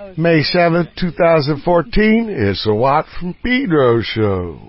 May 7th, 2014, it's a Watt from Pedro show.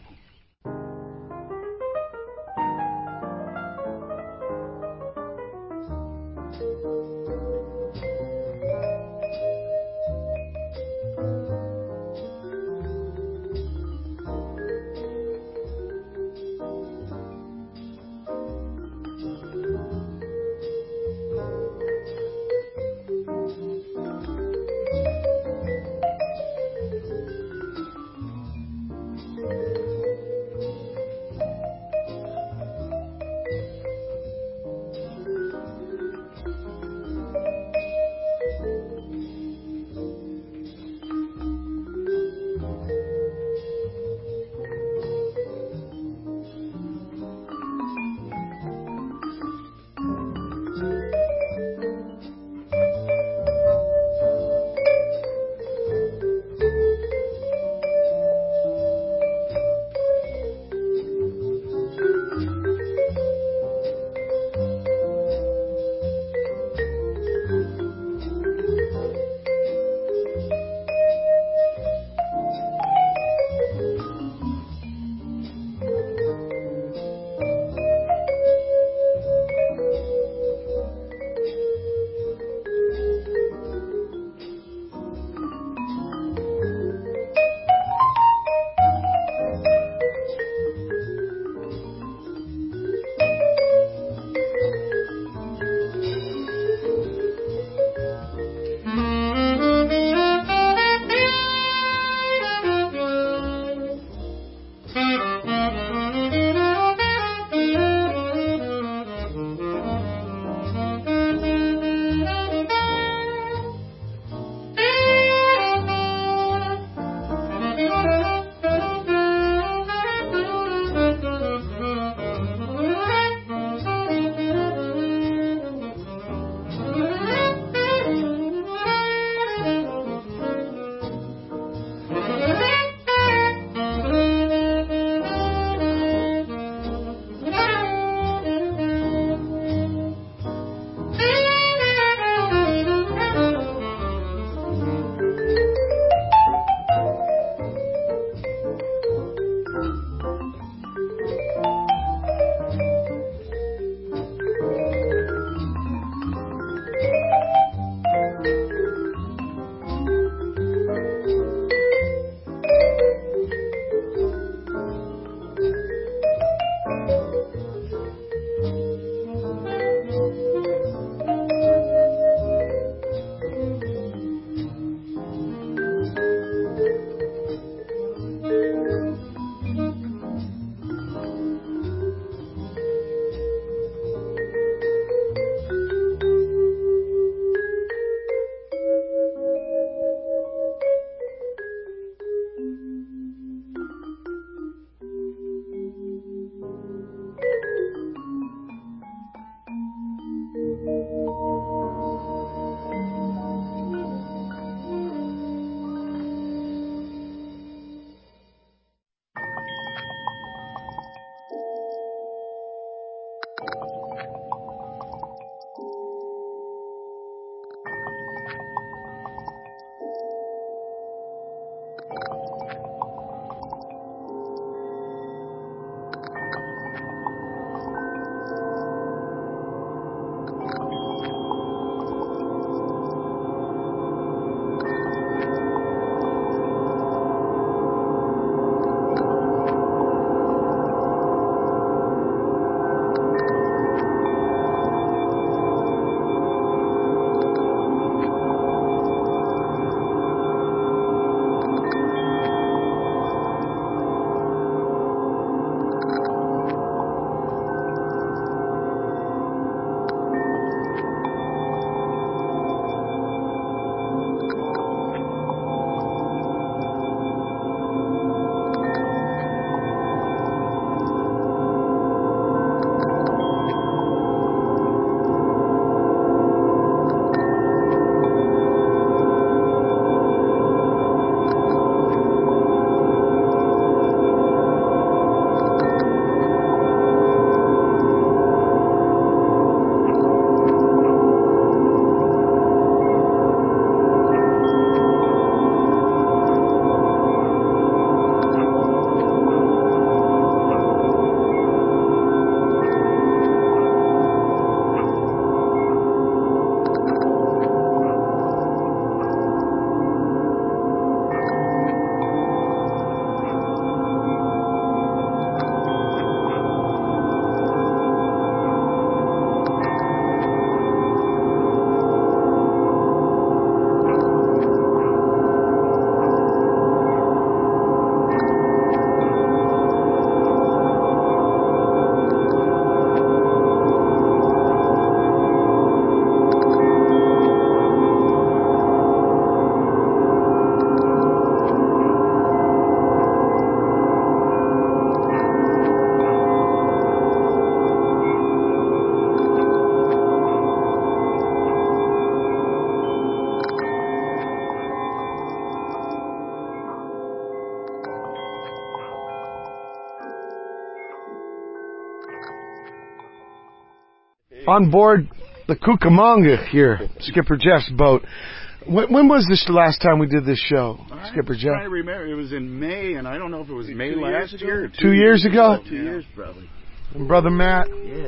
on board the Cucamonga here, Skipper Jeff's boat. When was this the last time we did this show, Skipper Jeff? I remember it was in May, and I don't know if it was May last year. 2 years ago? 2 years, probably. And Brother Matt,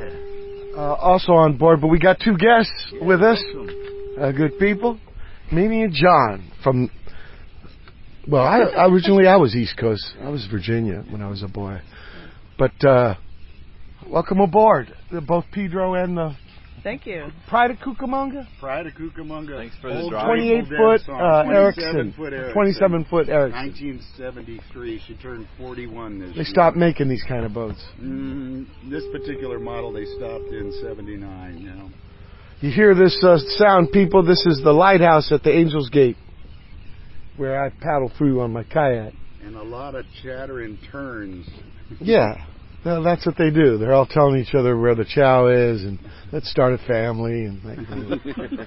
also on board, but we got two guests with us, good people, Mimi and John from. Well, I originally I was East Coast. I was Virginia when I was a boy, but welcome aboard, both Pedro and the. Thank you. Pride of Cucamonga? Pride of Cucamonga. Thanks for the drive. 28-foot Erickson. 27-foot Erickson. 1973. She turned 41 this year. They stopped making these kind of boats. This particular model they stopped in 79, you know. You hear this sound, people? This is the lighthouse at the Angel's Gate, where I paddle through on my kayak. And a lot of chatter and turns. Yeah. Well, that's what they do. They're all telling each other where the chow is and let's start a family. And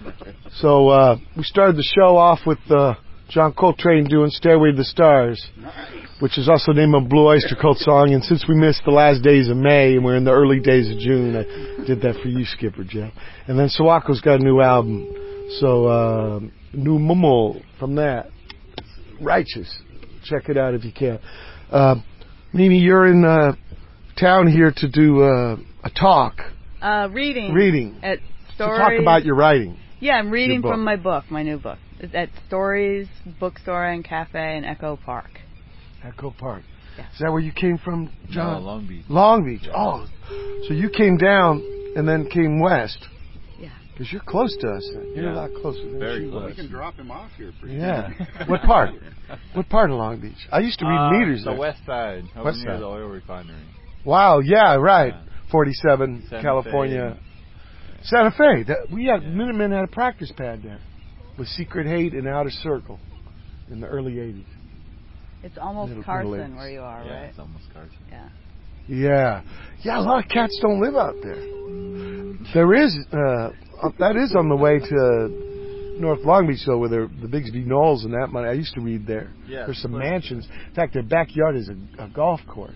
so we started the show off with John Coltrane doing Stairway to the Stars, which is also the name of Blue Oyster Cult song. And since we missed the last days of May and we're in the early days of June, I did that for you, Skipper Jeff. And then Sawako's got a new album. So new Momo from that. Righteous. Check it out if you can. Mimi, you're in town here to do a talk. Reading. At Stories. To talk about your writing. Yeah, I'm reading from my book, my new book. It's at Stories Bookstore and Cafe in Echo Park. Echo Park. Yeah. Is that where you came from, John? No, Long Beach. Long Beach. Oh, so you came down and then came west. Yeah. Because you're close to us. You're a lot closer than Very she close. was. We can drop him off here. What part? What part of Long Beach? I used to read meters the there. west side. Over West near side. the oil refinery. Wow, yeah, right. Yeah. 47, Santa California. Fe. Santa Fe. We had Minutemen had a practice pad there with Secret Hate and Outer Circle in the early 80s. It's almost Middle Carson East. where you are, Yeah, right? it's almost Carson. Yeah. Yeah. Yeah, a lot of cats don't live out there. There is, that is on the way to North Long Beach, though, where the Bigsby Knolls and that money. I used to read there. Yeah, There's some mansions. In fact, their backyard is a golf course.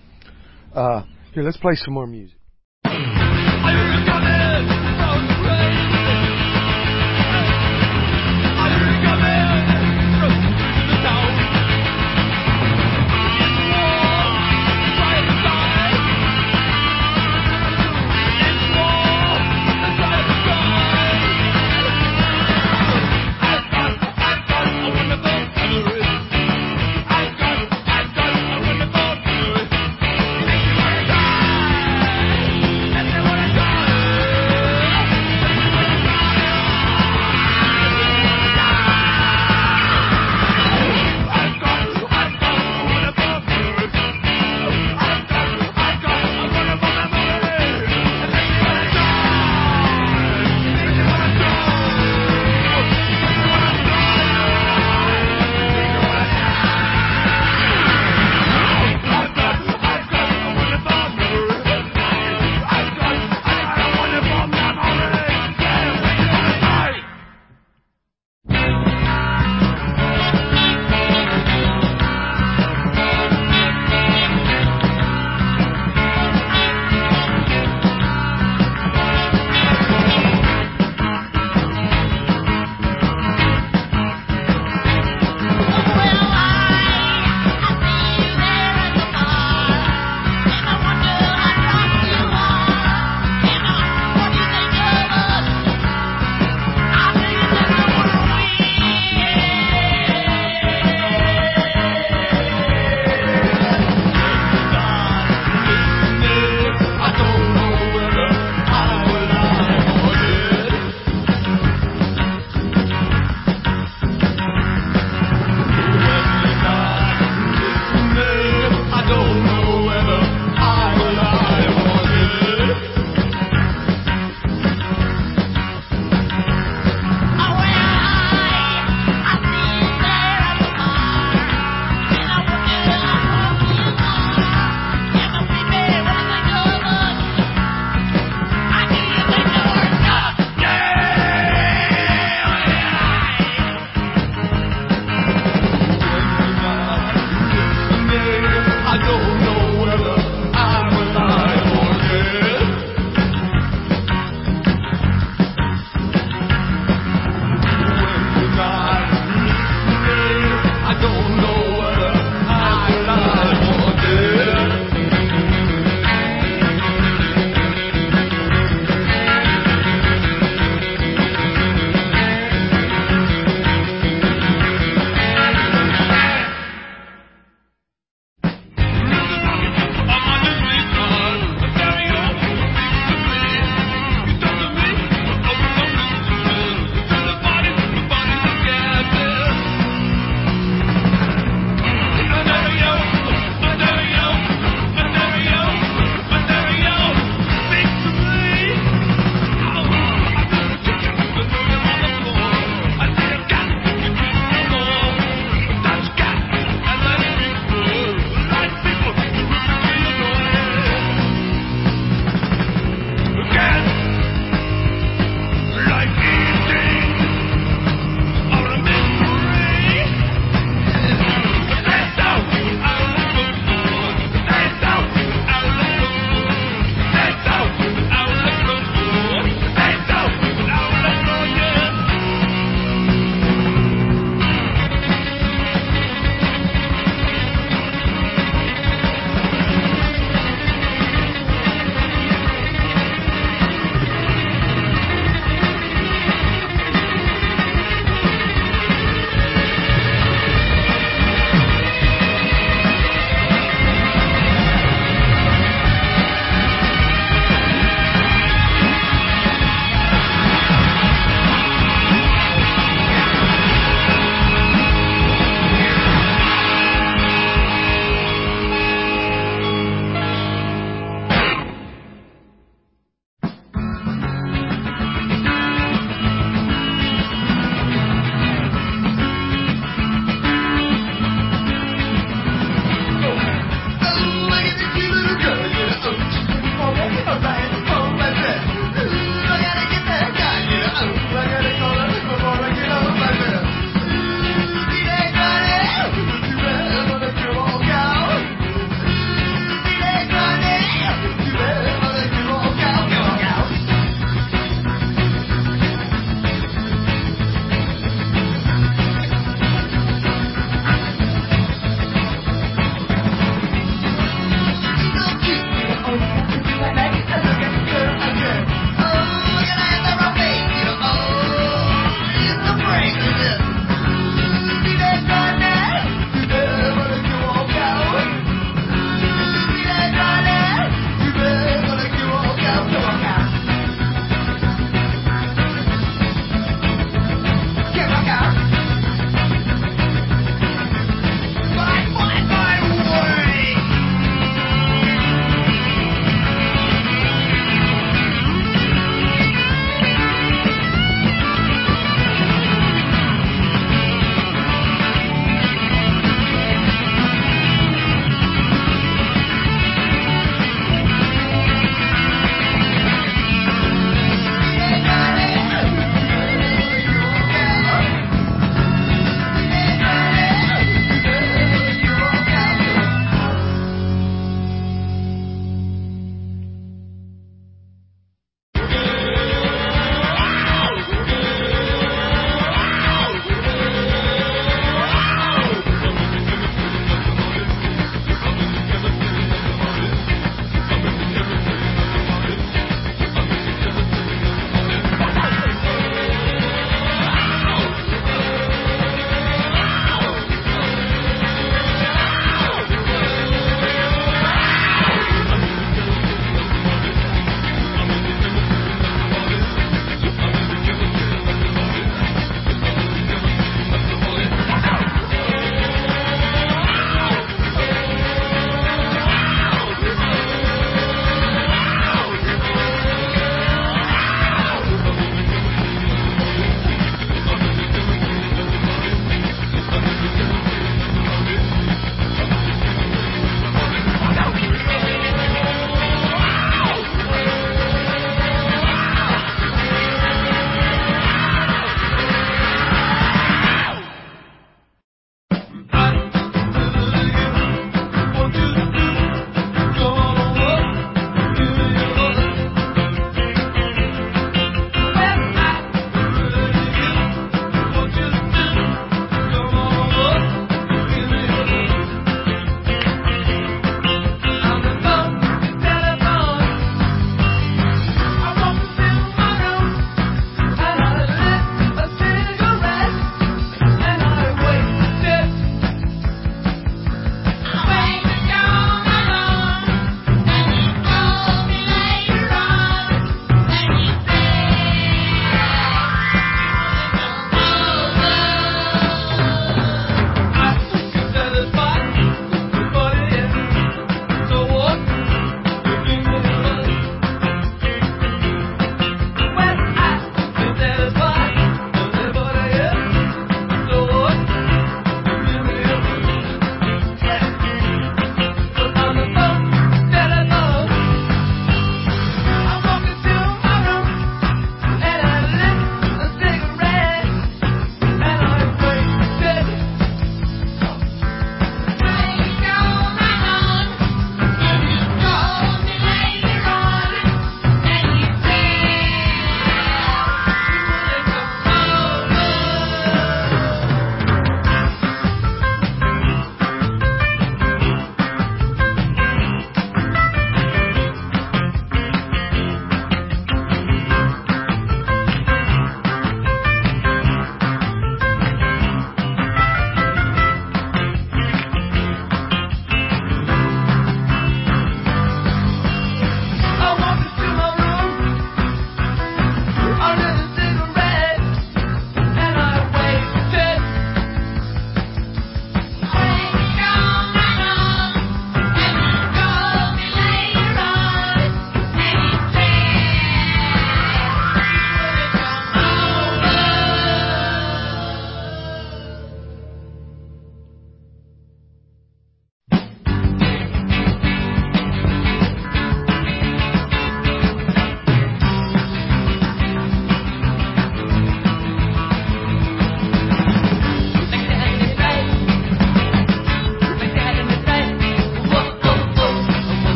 Here, let's play some more music.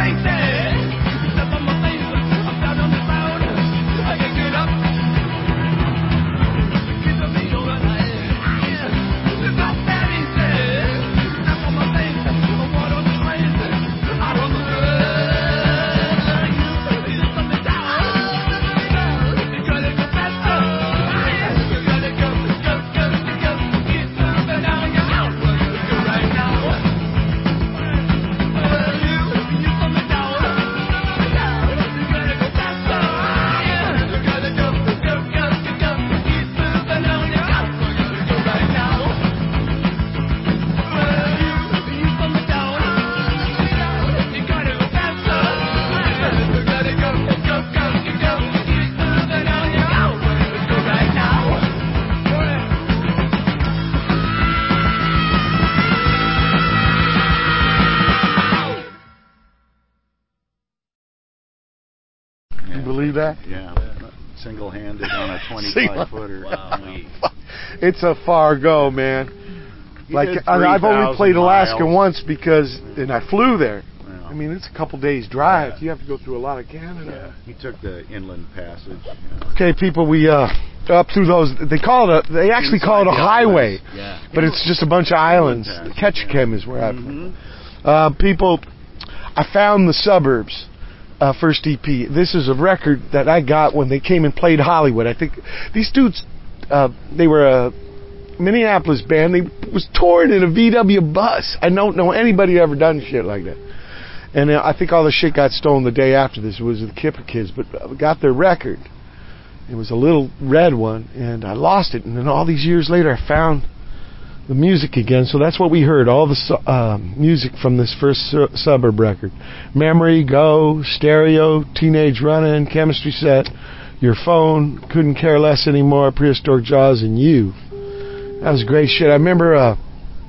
You believe that? Yeah. Single-handed on a 25-footer. Wow. It's a far go, man. Like did I've only 3,000 played Alaska miles. once because, and I flew there. Yeah. I mean, it's a couple days drive. Yeah. You have to go through a lot of Canada. He took the inland passage. Yeah. Okay, people, we up through those. They call it they actually call it a Inside the highway, islands. Yeah. but it's just a bunch of islands. Inland passage, Ketchikan yeah. is where I'm from. Mhm. People, I found the Suburbs. First EP. This is a record that I got when they came and played Hollywood. I think these dudes, they were a Minneapolis band. They was touring in a VW bus. I don't know anybody who ever done shit like that. And I think all the shit got stolen the day after this. It was the Kipper Kids, but I got their record. It was a little red one, and I lost it. And then all these years later, I found the music again. So that's what we heard, all the music from this first Suburb record. Memory, Go, Stereo, Teenage Runnin', Chemistry Set, Your Phone, Couldn't Care Less Anymore, Prehistoric Jaws, and You. That was great shit. I remember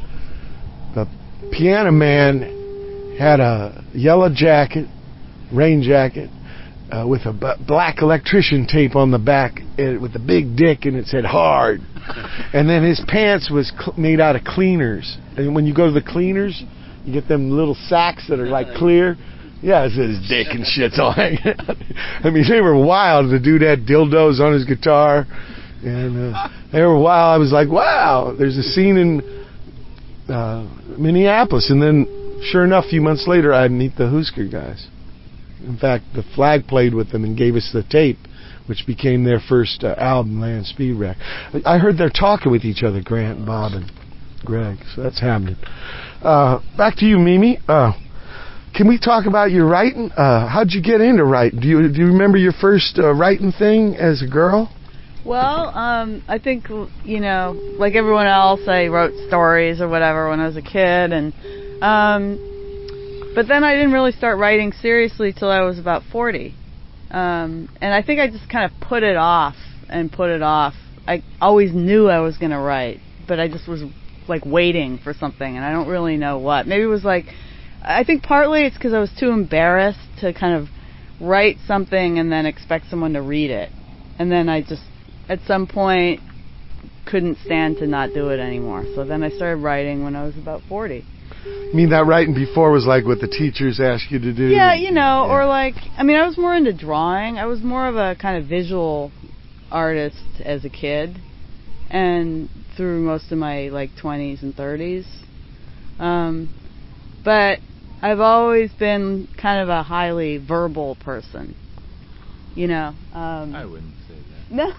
the Piano Man had a yellow jacket, rain jacket, with a black electrician tape on the back with a big dick, and it said hard. And then his pants was made out of cleaners. And when you go to the cleaners, you get them little sacks that are like clear. Yeah, it says his dick and shit's all hanging out. I mean, they were wild. The dude had dildos on his guitar. And they were wild. I was like, wow, there's a scene in Minneapolis. And then, sure enough, a few months later, I'd meet the Husker guys. In fact, the Flag played with them and gave us the tape, which became their first album, Land Speed Wreck. I heard they're talking with each other, Grant, Bob, and Greg, so that's happening. Back to you, Mimi. Can we talk about your writing? How'd you get into writing? Do you remember your first writing thing as a girl? Well, I think, like everyone else, I wrote stories or whatever when I was a kid, and but then I didn't really start writing seriously till I was about 40. And I think I just kind of put it off. I always knew I was going to write, but I just was like waiting for something, and I don't really know what. Maybe it was like, I think partly it's because I was too embarrassed to kind of write something and then expect someone to read it. And then I just, at some point, couldn't stand to not do it anymore. So then I started writing when I was about 40. You mean that writing before was like what the teachers asked you to do? Yeah, or like, I mean, I was more into drawing. I was more of a kind of visual artist as a kid and through most of my like 20s and 30s. But I've always been kind of a highly verbal person, I wouldn't say that. No.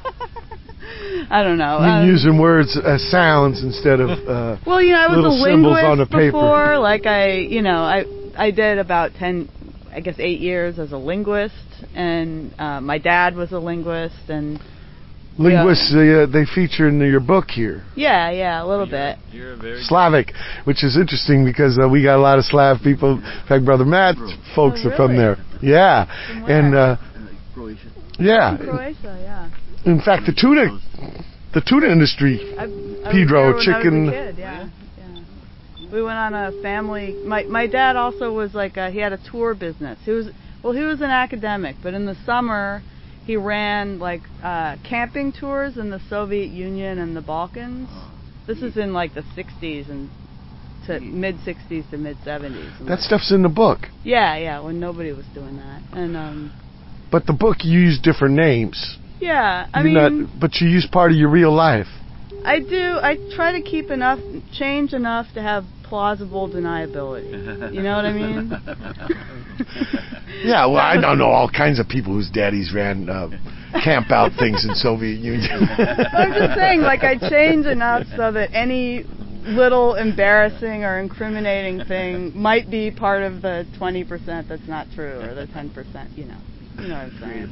I don't know. Using words as sounds instead of well, I was little a symbols linguist on the paper. before. Like I did about 8 years as a linguist, and my dad was a linguist, and linguists they feature in your book here. Yeah, a little bit. You're a very Slavic, which is interesting because we got a lot of Slav people. In fact, Brother Matt's folks are from there. Yeah, From where? and Croatia. yeah. From Croatia, yeah. In fact, the tuna industry. I Pedro, was there when chicken. I was a kid, yeah. We went on a family. My dad also was like he had a tour business. He was an academic, but in the summer he ran like camping tours in the Soviet Union and the Balkans. This is in like the 60s and to mid-60s to mid-70s. That stuff's in the book. Yeah, when nobody was doing that. And, But the book, you use different names. yeah, I You're mean... but you use part of your real life. I do. I try to keep change enough to have plausible deniability. You know what I mean? Yeah, well, I don't know all kinds of people whose daddies ran camp out things in Soviet Union. I'm just saying, like, I change enough so that any little embarrassing or incriminating thing might be part of the 20% that's not true, or the 10%, you know. You know what I'm saying?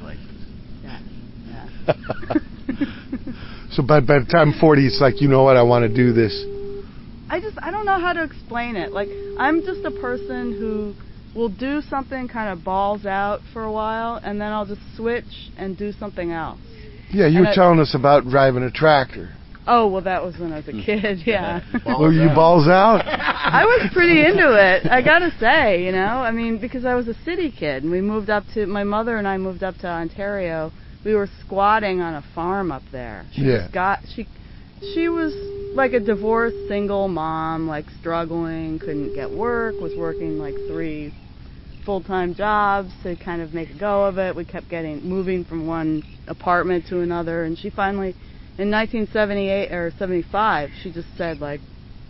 Yeah. So by the time 40, it's like, you know what, I want to do this. I don't know how to explain it. Like, I'm just a person who will do something kind of balls out for a while, and then I'll just switch and do something else. Yeah, you were telling us about driving a tractor. Oh, well, that was when I was a kid, yeah. Were you balls out? I was pretty into it, I gotta say, you know. I mean, because I was a city kid, and my mother and I moved up to Ontario. We were squatting on a farm up there. She was like a divorced single mom, like struggling, couldn't get work, was working like 3 full-time jobs to kind of make a go of it. We kept moving from one apartment to another, and she finally, in 1978 or 75, she just said, like,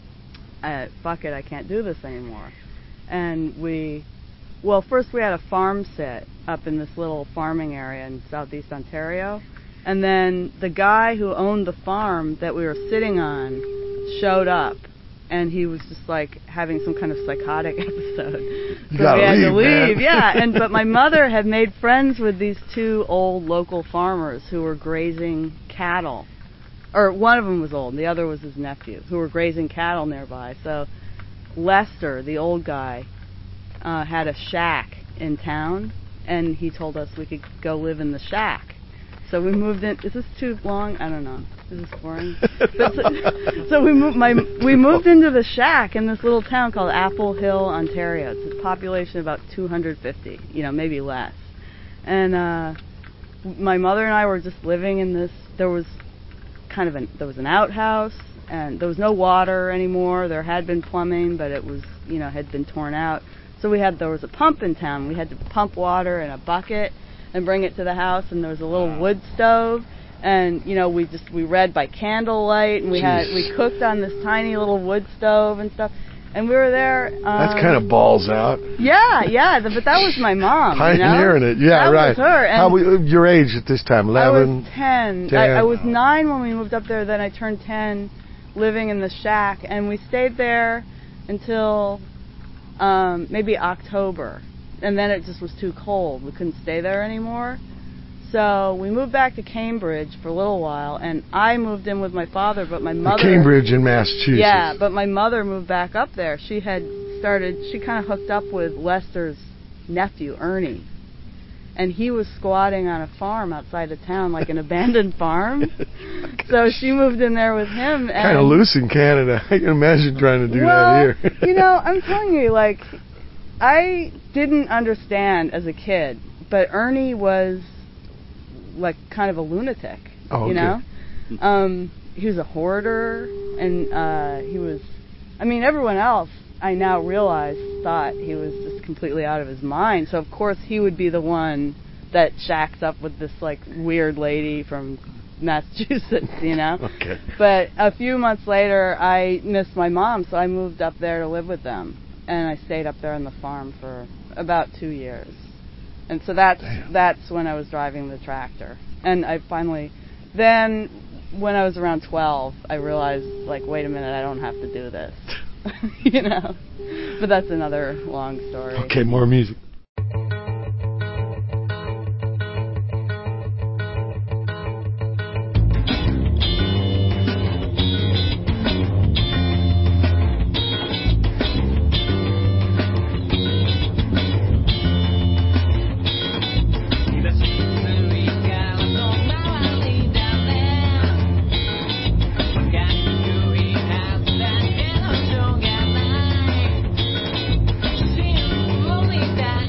fuck it, I can't do this anymore. And first we had a farm sit up in this little farming area in southeast Ontario. And then the guy who owned the farm that we were sitting on showed up. And he was just like having some kind of psychotic episode. So we had to leave. Yeah. But my mother had made friends with these 2 old local farmers who were grazing cattle. Or one of them was old, and the other was his nephew, who were grazing cattle nearby. So Lester, the old guy, had a shack in town, and he told us we could go live in the shack. So we moved in. Is this too long? I don't know. Is this boring? So we moved into the shack in this little town called Apple Hill, Ontario. It's a population of about 250, maybe less. And my mother and I were just living in this. There was an outhouse, and there was no water anymore. There had been plumbing, but it was had been torn out. So there was a pump in town. We had to pump water in a bucket and bring it to the house, and there was a little wood stove, and we read by candlelight, and we cooked on this tiny little wood stove and stuff, and we were there. That's kind of balls out. Yeah, but that was my mom. Pioneering it, yeah, that right. Was her. And your age at this time? 11. I was 10. I was 9 when we moved up there. Then I turned 10, living in the shack, and we stayed there until maybe October. And then it just was too cold. We couldn't stay there anymore. So we moved back to Cambridge for a little while, and I moved in with my father, but my mother... Cambridge in Massachusetts. Yeah, but my mother moved back up there. She kind of hooked up with Lester's nephew, Ernie. And he was squatting on a farm outside of town, like an abandoned farm. So she moved in there with him. Kind of loose in Canada. I can imagine trying to do that here. I'm telling you, like... I didn't understand as a kid, but Ernie was like kind of a lunatic, he was a hoarder, and everyone else I now realize thought he was just completely out of his mind. So of course he would be the one that shacks up with this like weird lady from Massachusetts, Okay. But a few months later I missed my mom, so I moved up there to live with them. And I stayed up there on the farm for about 2 years. And so that's when I was driving the tractor. And then when I was around 12, I realized, like, wait a minute, I don't have to do this. But that's another long story. Okay, more music. That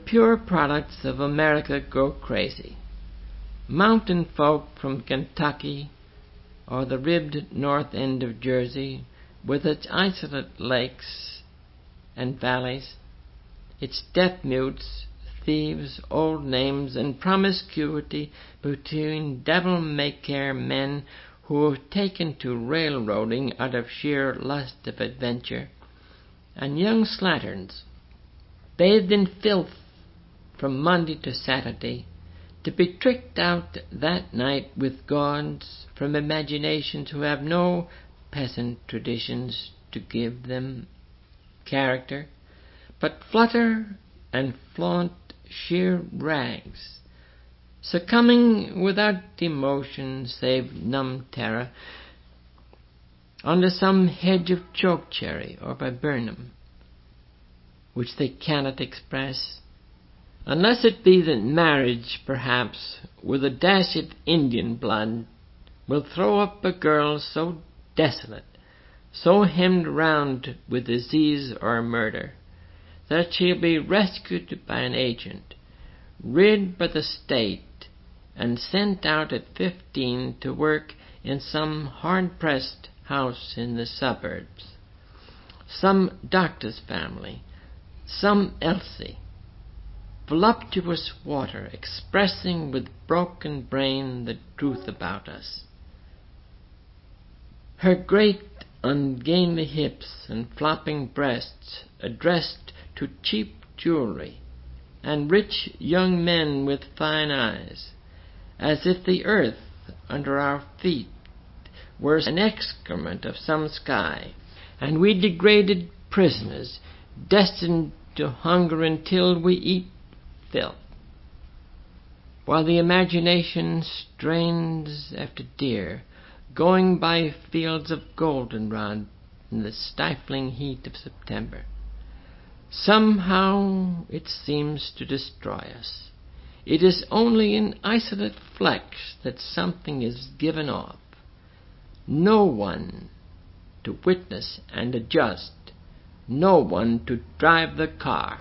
pure products of America go crazy. Mountain folk from Kentucky or the ribbed north end of Jersey, with its isolate lakes and valleys, its deaf mutes, thieves, old names, and promiscuity between devil-may-care men who have taken to railroading out of sheer lust of adventure, and young slatterns, bathed in filth from Monday to Saturday, to be tricked out that night with gauds from imaginations who have no peasant traditions to give them character, but flutter and flaunt sheer rags, succumbing without emotion save numb terror under some hedge of chokecherry or viburnum, which they cannot express, unless it be that marriage, perhaps, with a dash of Indian blood, will throw up a girl so desolate, so hemmed round with disease or murder, that she'll be rescued by an agent, rid by the state, and sent out at 15 to work in some hard-pressed house in the suburbs, some doctor's family, some Elsie, voluptuous water expressing with broken brain the truth about us. Her great ungainly hips and flopping breasts addressed to cheap jewelry, and rich young men with fine eyes, as if the earth under our feet were an excrement of some sky, and we degraded prisoners destined to hunger until we eat filth, while the imagination strains after deer, going by fields of goldenrod in the stifling heat of September. Somehow it seems to destroy us. It is only in isolate flecks that something is given off. No one to witness and adjust, no one to drive the car.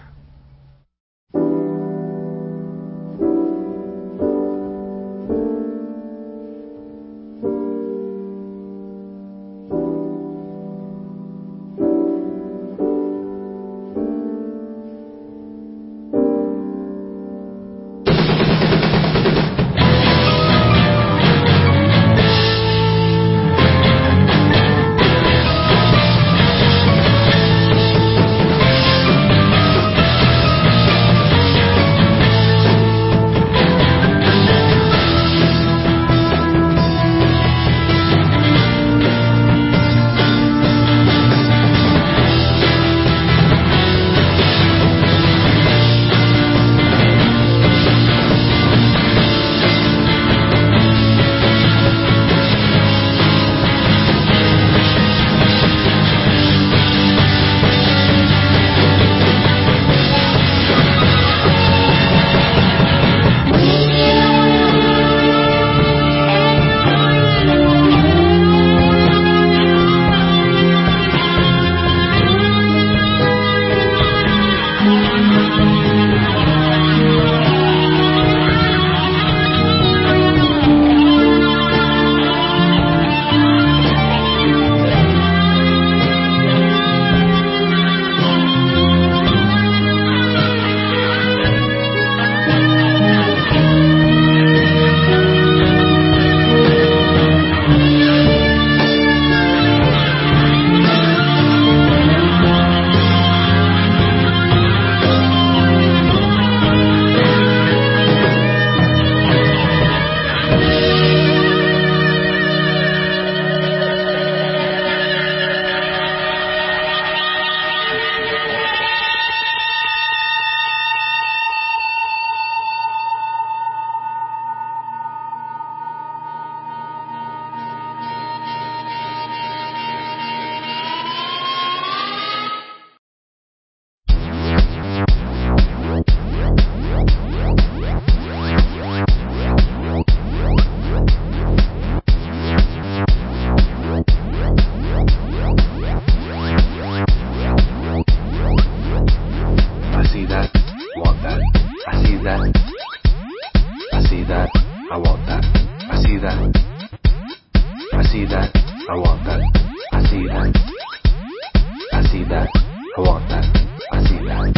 that. I see that. I want that. I see that. I see that. I want that. I see that. I see that. I want that. I see that.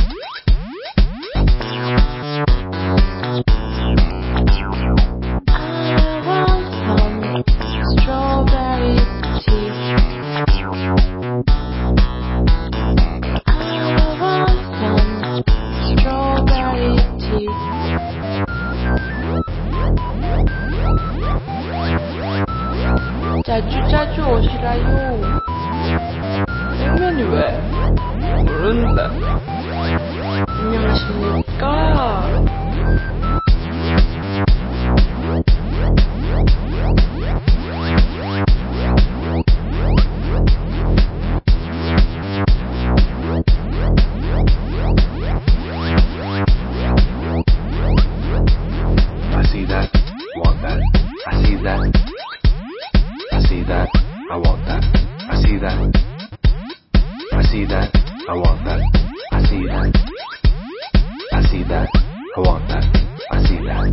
자주 오시라요. 냉면이 왜? 모른다. 안녕하십니까? I see that. Want that. I see that. I see that. I want that. I see that. I see that. I want that. I see that. I see that. I want that. I see that.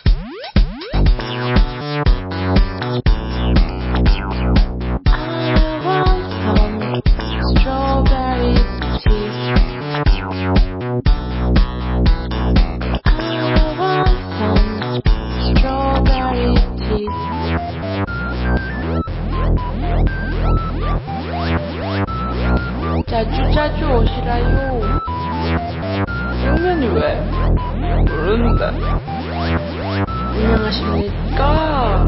자주 오시라요. 냉면이 왜? 모른다. 안녕하십니까?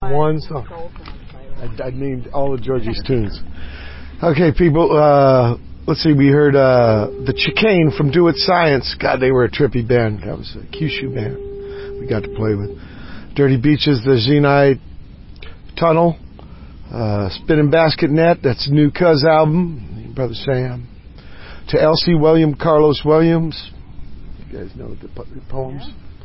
One song. I named all of Georgie's tunes. Okay, people, let's see, we heard the Chicane from Do It Science. God, they were a trippy band. That was a Kyushu band we got to play with. Dirty Beaches, the Zenai Tunnel. Spinning Basket Net, that's the new Cuz album, Brother Sam. To Elsie William, Carlos Williams. You guys know the poems.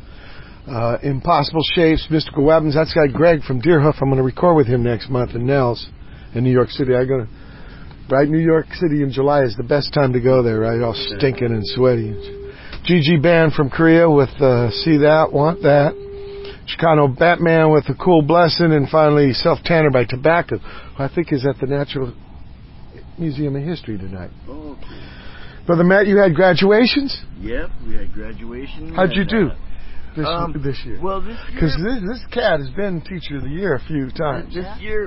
Impossible Shapes, Mystical Weapons. That's got Greg from Deerhoof. I'm going to record with him next month in Nels in New York City. Right, New York City in July is the best time to go there, right? All stinking and sweaty. GG Band from Korea with See That, Want That. Chicano Batman with A Cool Blessing. And finally, Self Tanner by Tobacco, who I think is at the Natural Museum of History tonight. Oh, cool. Brother Matt, you had graduations? Yep, we had graduation. How'd you do this year? Well, this year... Because this cat has been Teacher of the Year a few times. This year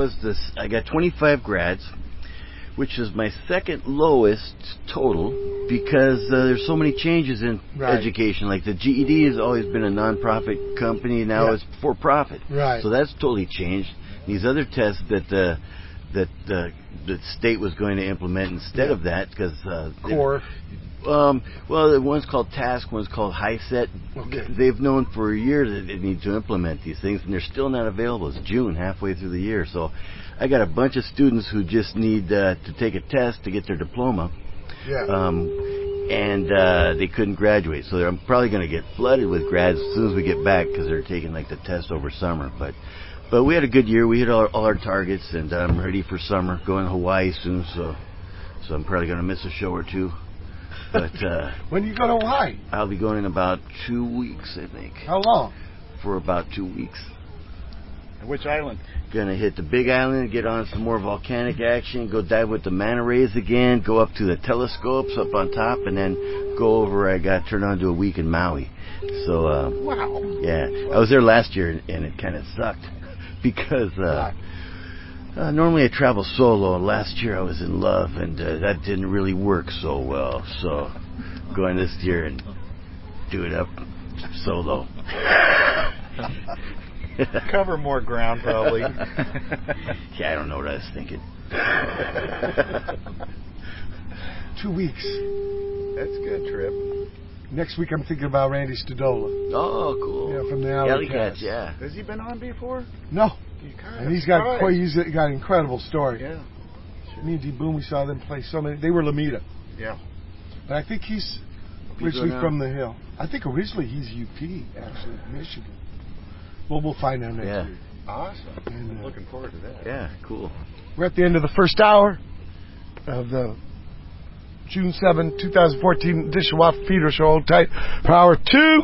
I got 25 grads, which is my second lowest total because there's so many changes in education. Like the GED has always been a non-profit company, now it's for profit. Right. So that's totally changed. These other tests that the state was going to implement instead of that, because Core. Well, one's called TASC, one's called HiSET. Okay. They've known for a year that they need to implement these things, and they're still not available. It's June, halfway through the year. So I got a bunch of students who just need to take a test to get their diploma. Yeah. And they couldn't graduate. So I'm probably going to get flooded with grads as soon as we get back, because they're taking like the test over summer. But we had a good year. We hit all our targets, and I'm ready for summer. Going to Hawaii soon, so I'm probably going to miss a show or two. But when you go to Hawaii? I'll be going in about 2 weeks, I think. How long? For about 2 weeks. Which island? Gonna hit the Big Island, get on some more volcanic action, go dive with the manta rays again, go up to the telescopes up on top, and then go over. I got turned on to a week in Maui. So wow. Yeah, I was there last year, and it kind of sucked because normally I travel solo. Last year I was in love, and that didn't really work so well. So going this year and do it up solo. Cover more ground, probably. Yeah, I don't know what I was thinking. 2 weeks. That's a good trip. Next week I'm thinking about Randy Stadola. Oh, cool. Yeah, from the Alley Cats. Yeah. Has he been on before? No. And he's got an incredible story. Yeah. Me and D Boom, we saw them play so many. They were Lomita. Yeah. But I think he's originally from the Hill. I think originally he's UP, actually, Michigan. Well, we'll find out next year. Awesome. And, I'm looking forward to that. Yeah, cool. We're at the end of the first hour of the June 7, 2014 edition of Watt from Pedro Show. Hold tight for hour 2.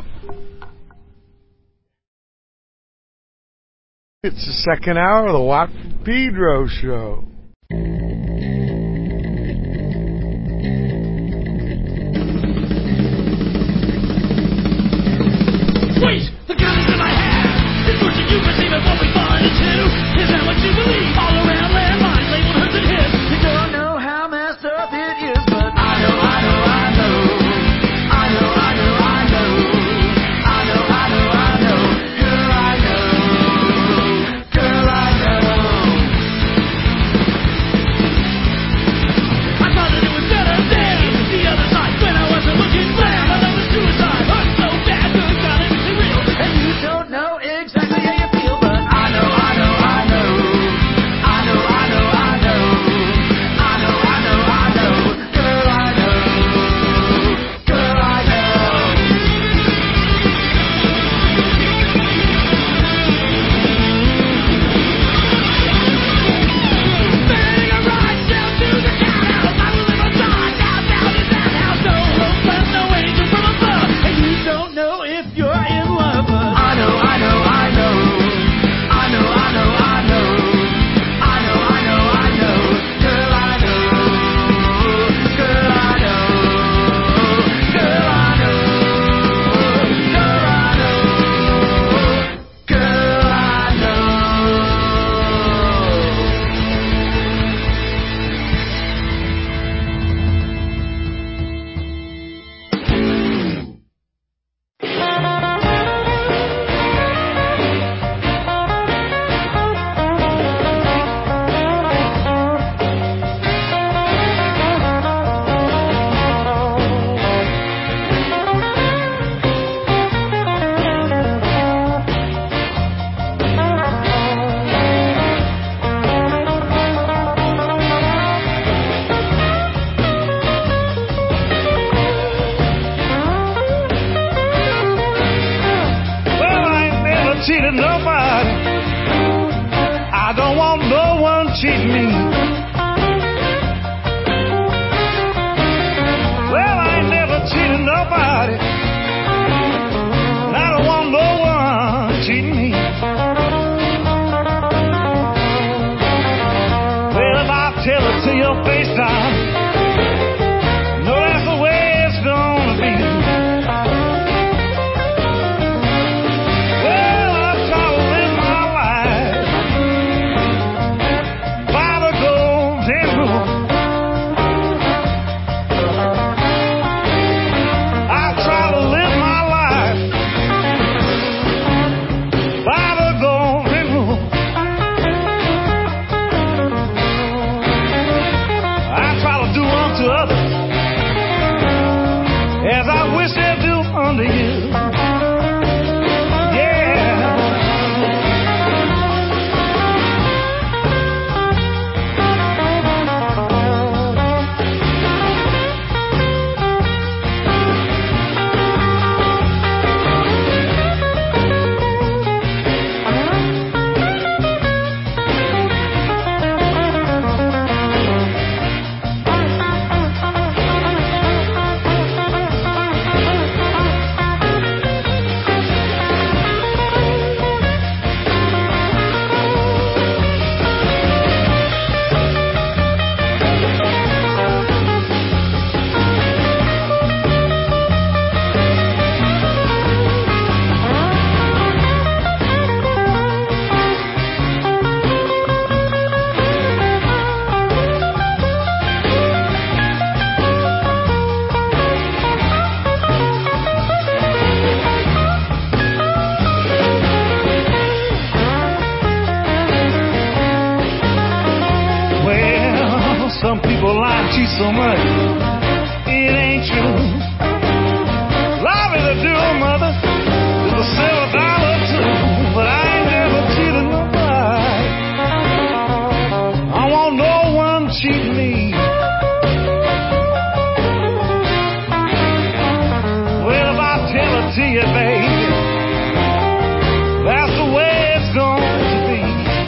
It's the second hour of the Watt from Pedro Show. Wait! The guns that I have is pushing you perceive of what we fall into. Is that what you believe? All around landmines, labeled hurts and hits. You don't know how messed up it is, but I know. Girl, I know. FaceTime. No, that's the way it's gonna be. Well, I try to live my life by the golden rule. I try to live my life by the golden rule. I try to do unto others as I wish they'd do unto you. Some people lie and cheat so much, it ain't true. Love is a dual mother, it's a silver dollar too. But I ain't never cheated nobody. I want no one cheat me. Well, if I tell it to you, baby, that's the way it's going to be.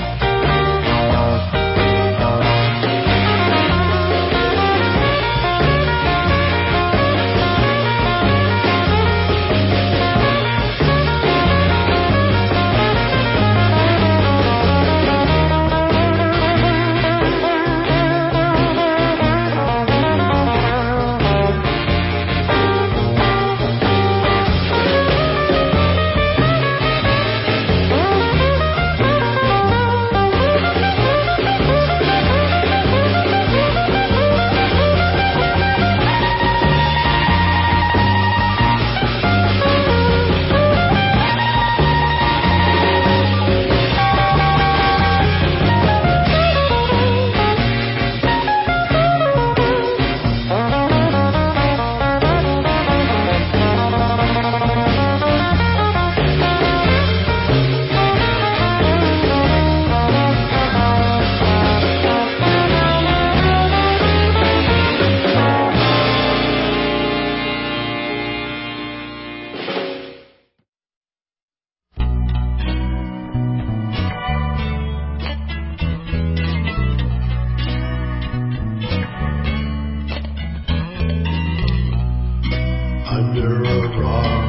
Under a rock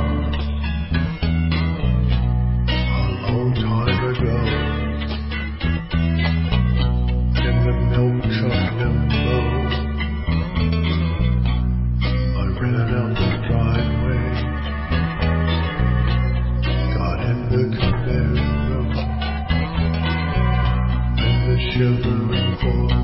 a long time ago, in the milk truck limbo, I ran out the driveway, got in the Camaro, and the shivering force.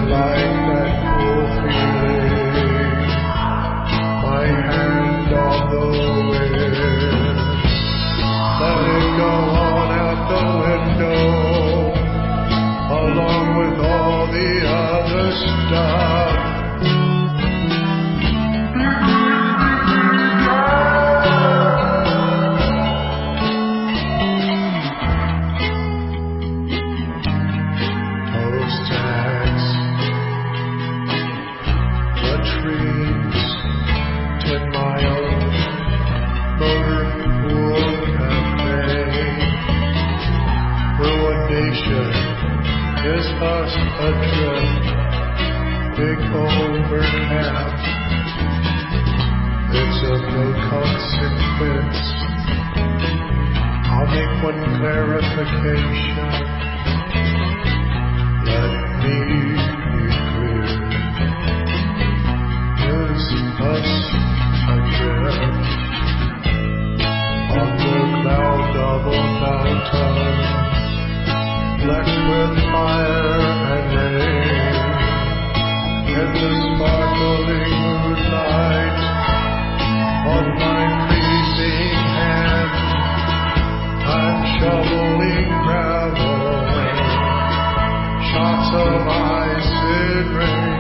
like that cool feeling. My hand on the wind. Let it go on out the window, along with all the other stuff. Is us adrift, big overcast. It's of no consequence. I'll make one clarification. Let me be clear. Is us adrift on the cloud of a mountain, flecked with fire and rain, in the sparkling moonlight, on my freezing hand, I'm shoveling gravel, shots of acid rain.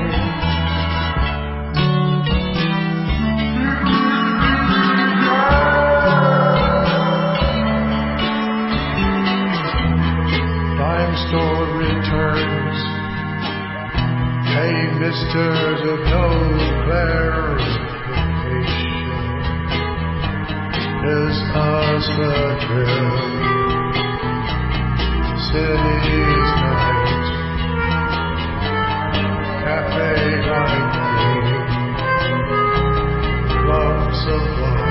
Store returns, paying misters of no clarification. Is us adrift, city's night, cafe lightning, lumps of light.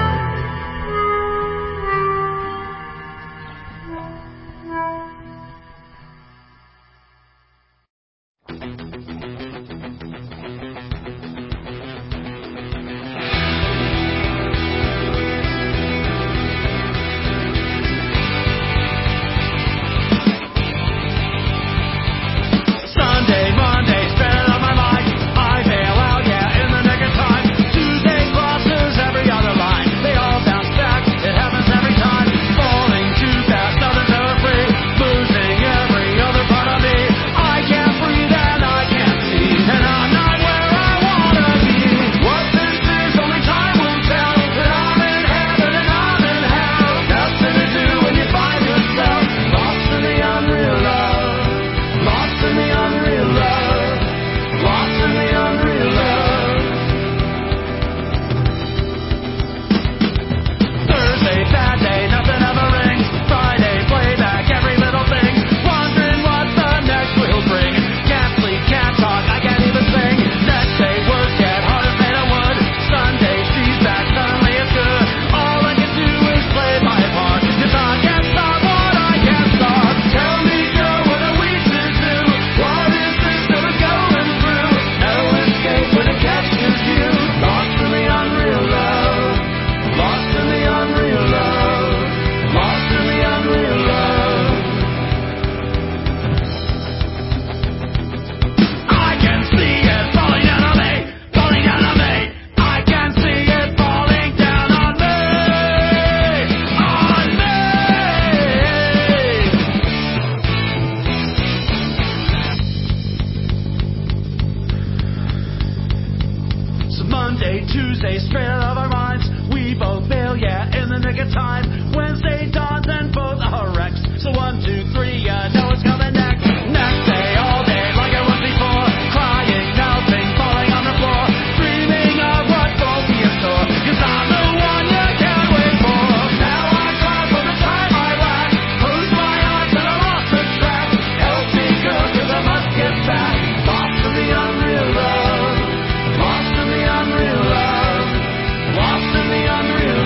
Tuesday, straight out of our minds. We both fail, yeah, in the nick of time. Wednesday dawns and both are wrecks. So 1, 2, 3, yeah, know it's coming next. Next day, all day, like it was before. Crying, melting, falling on the floor. Dreaming of what won't be in store. 'Cause I'm the one you can't wait for. Now I cry for the time I lack. Close my eyes and I lost the track. Help me go, 'cause I must get back. Lost in the unreal love. Lost in the unreal love. Lost in the unreal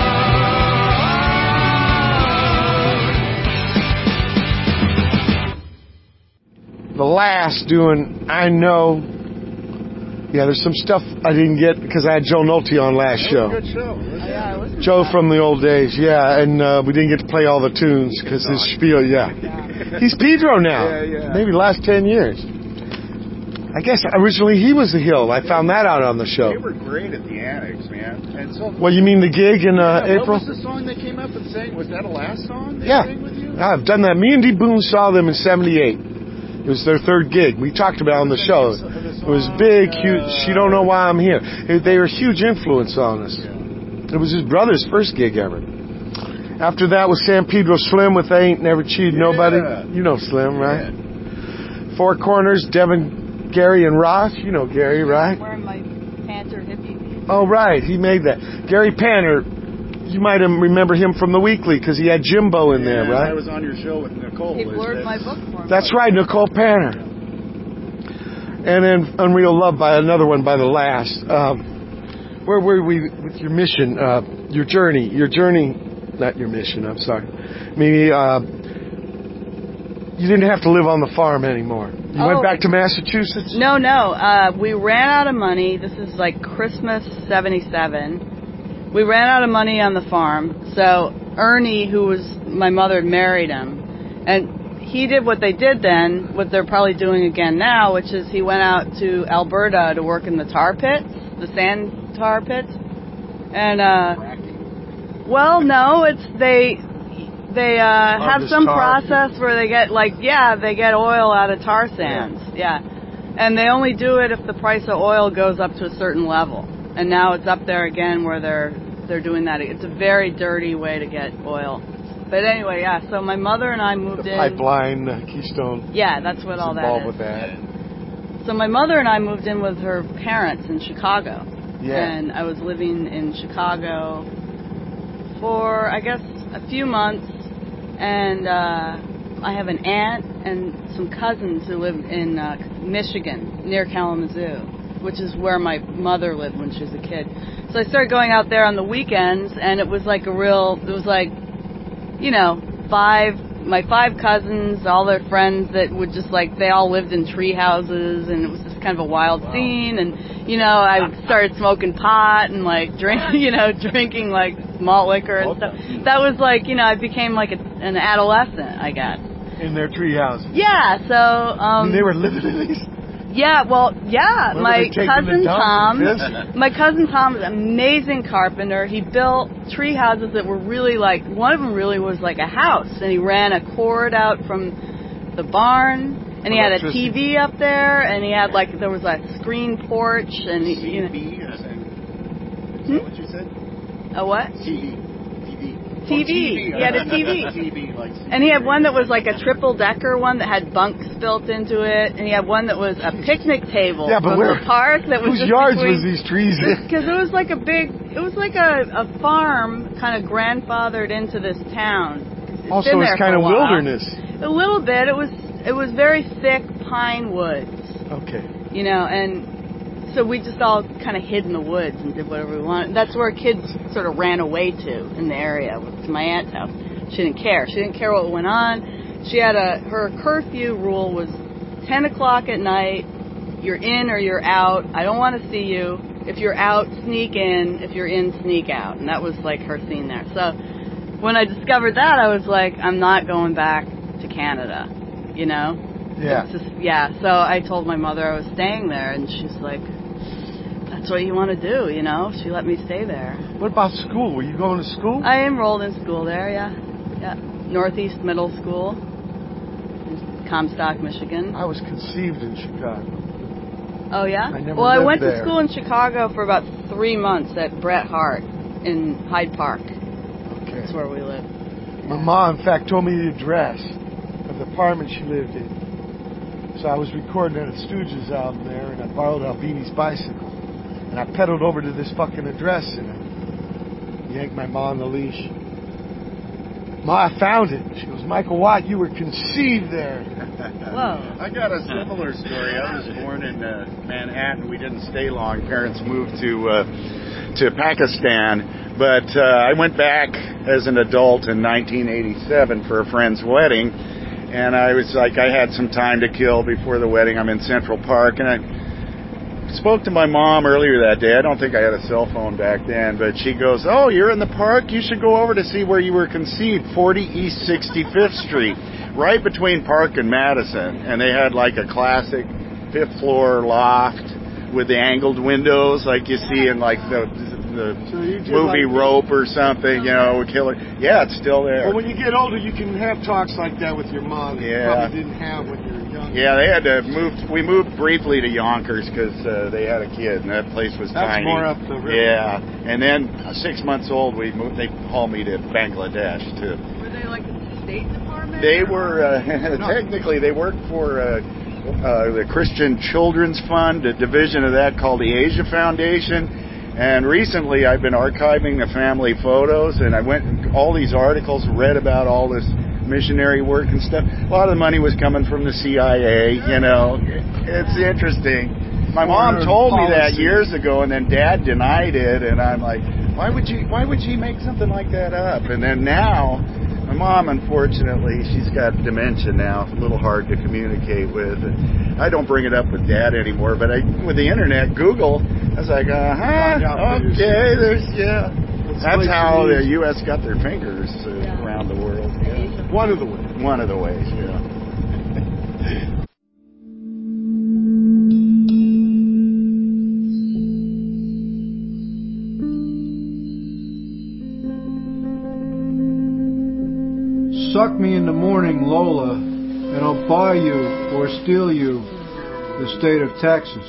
love. The Last doing I Know. Yeah, there's some stuff I didn't get because I had Joe Nolte on last show. Good show. Joe from the old days, yeah, and we didn't get to play all the tunes because his spiel, yeah. He's Pedro now. Yeah. Maybe last 10 years. I guess originally he was the Hill. I found that out on the show. They were great at the Annex, man. And so, Well, you mean the gig in April? What was the song they came up and sang? Was that a last song they Yeah. sang with you? I've done that. Me and D. Boone saw them in '78. It was their third gig. We talked about it on the show. It was big, huge. She Don't Know Why I'm Here. They were a huge influence on us. It was his brother's first gig ever. After that was San Pedro Slim with I Ain't Never Cheated Nobody. You know Slim, right? Four Corners, Devin, Gary, and Ross. You know Gary, right? I'm wearing my Panther hippie. Oh, right. He made that. Gary Panter, you might remember him from The Weekly because he had Jimbo in there, right? I was on your show with Nicole. He blurred my book for me. That's right, Nicole Panter. And then Unreal Love by another one by The Last. Where were we with your mission, your journey, not your mission, I'm sorry. Maybe you didn't have to live on the farm anymore. You went back to Massachusetts? No. We ran out of money. This is like Christmas '77. We ran out of money on the farm. So Ernie, who was my mother, had married him. And he did what they did then, what they're probably doing again now, which is he went out to Alberta to work in the tar pits, the sand tar pits. And, well, no, it's they have some process where they get they get oil out of tar sands. Yeah. And they only do it if the price of oil goes up to a certain level. And now it's up there again where they're doing that. It's a very dirty way to get oil. But anyway, yeah, so my mother and I moved in. Pipeline, Keystone. Yeah, that's what all that involved is. with that. So my mother and I moved in with her parents in Chicago. Yeah. And I was living in Chicago for, I guess, a few months. And I have an aunt and some cousins who live in Michigan, near Kalamazoo, which is where my mother lived when she was a kid. So I started going out there on the weekends, and it was like my 5 cousins, all their friends that would just they all lived in tree houses, and it was just kind of a wild scene. And I started smoking pot and drinking like malt liquor and stuff. That was I became like an adolescent, I guess. In their tree houses. Yeah, so they were living in these. Yeah, well, yeah. My cousin Tom is an amazing carpenter. He built tree houses that were really one of them really was like a house, and he ran a cord out from the barn, and he had a TV up there, and he had there was a screen porch, and Is that what you said? A what? TV. He had a TV. And he had one that was like a triple-decker one that had bunks built into it, and he had one that was a picnic table from the park that was whose yards was these trees in? Because it was like a farm kind of grandfathered into this town. Also, it's kind of wilderness. A little bit. It was very thick pine woods. Okay. And so we just all kind of hid in the woods and did whatever we wanted. That's where kids sort of ran away to in the area, to my aunt's house. She didn't care. She didn't care what went on. She had her curfew rule was 10 o'clock at night, you're in or you're out. I don't want to see you. If you're out, sneak in. If you're in, sneak out. And that was her scene there. So when I discovered that, I was like, I'm not going back to Canada, Yeah. So I told my mother I was staying there, and she's like, that's what you want to do, She let me stay there. What about school? Were you going to school? I enrolled in school there, yeah. Northeast Middle School in Comstock, Michigan. I was conceived in Chicago. Oh, yeah? I went there. to school in Chicago for about 3 months at Bret Harte in Hyde Park. Okay. That's where we lived. My mom, in fact, told me the address of the apartment she lived in. So I was recording a Stooges album there, and I borrowed Albini's bicycle. And I pedaled over to this fucking address, and I yanked my mom on the leash. Ma, I found it. She goes, Michael Watt, you were conceived there. Whoa. I got a similar story. I was born in Manhattan. We didn't stay long. Parents moved to Pakistan. But I went back as an adult in 1987 for a friend's wedding. And I was I had some time to kill before the wedding. I'm in Central Park, and I spoke to my mom earlier that day. I don't think I had a cell phone back then, but she goes, oh, you're in the park? You should go over to see where you were conceived, 40 East 65th Street, right between Park and Madison. And they had a classic fifth floor loft with the angled windows like you see in like the movie like Rope or something, you know, Killer. Yeah, it's still there. Well, when you get older, you can have talks like that with your mom that you probably didn't have when you were young. Yeah, they had to move. We moved briefly to Yonkers because they had a kid, and that place was That's tiny. more up the river. Yeah, and then 6 months old, we moved. They hauled me to Bangladesh too. Were they like the State Department? They were technically they worked for the Christian Children's Fund, a division of that called the Asia Foundation. And recently, I've been archiving the family photos, and I went all these articles, read about all this missionary work and stuff. A lot of the money was coming from the CIA. You know, it's interesting. My mom told me that years ago, and then Dad denied it, and I'm like, why would she make something like that up? And then now, my mom, unfortunately, she's got dementia now. It's a little hard to communicate with. And I don't bring it up with Dad anymore, but with the internet, Google, I was like, okay, That's how the U.S. got their fingers around the world. Yeah. One of the ways. One of the ways, yeah. Suck me in the morning, Lola, and I'll buy you or steal you the state of Texas.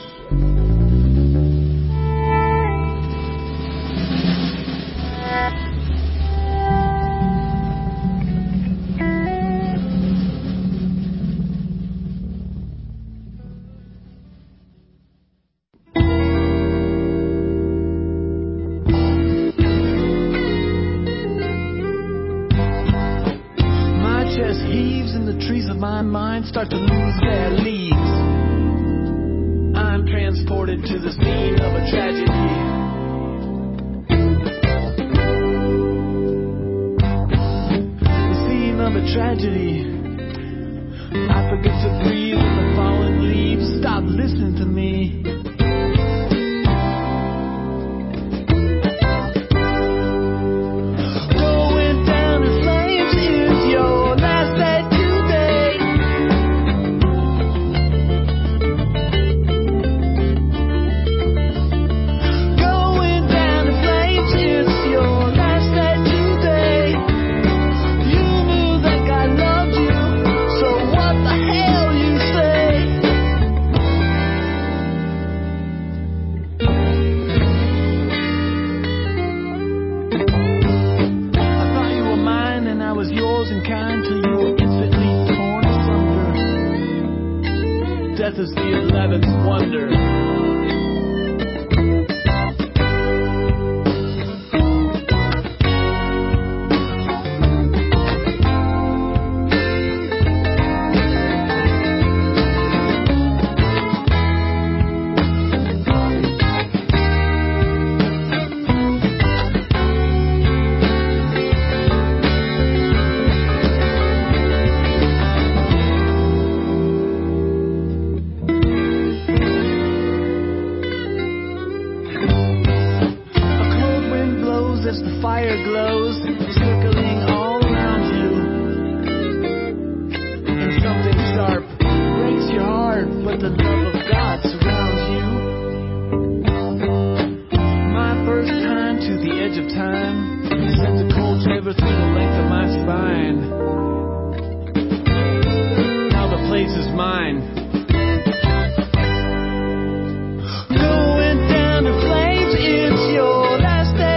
Start to lose their leaves. I'm transported to the scene of a tragedy. The scene of a tragedy. I forget to breathe when the fallen leaves stop listening to me. Going down in flames is your last day. Death is the 11th wonder. Fire glows, circling all around you. And something sharp breaks your heart, but the love of God surrounds you. My first time to the edge of time sent a cold shiver through the length of my spine. Now the place is mine. Going down in flames, it's your last day.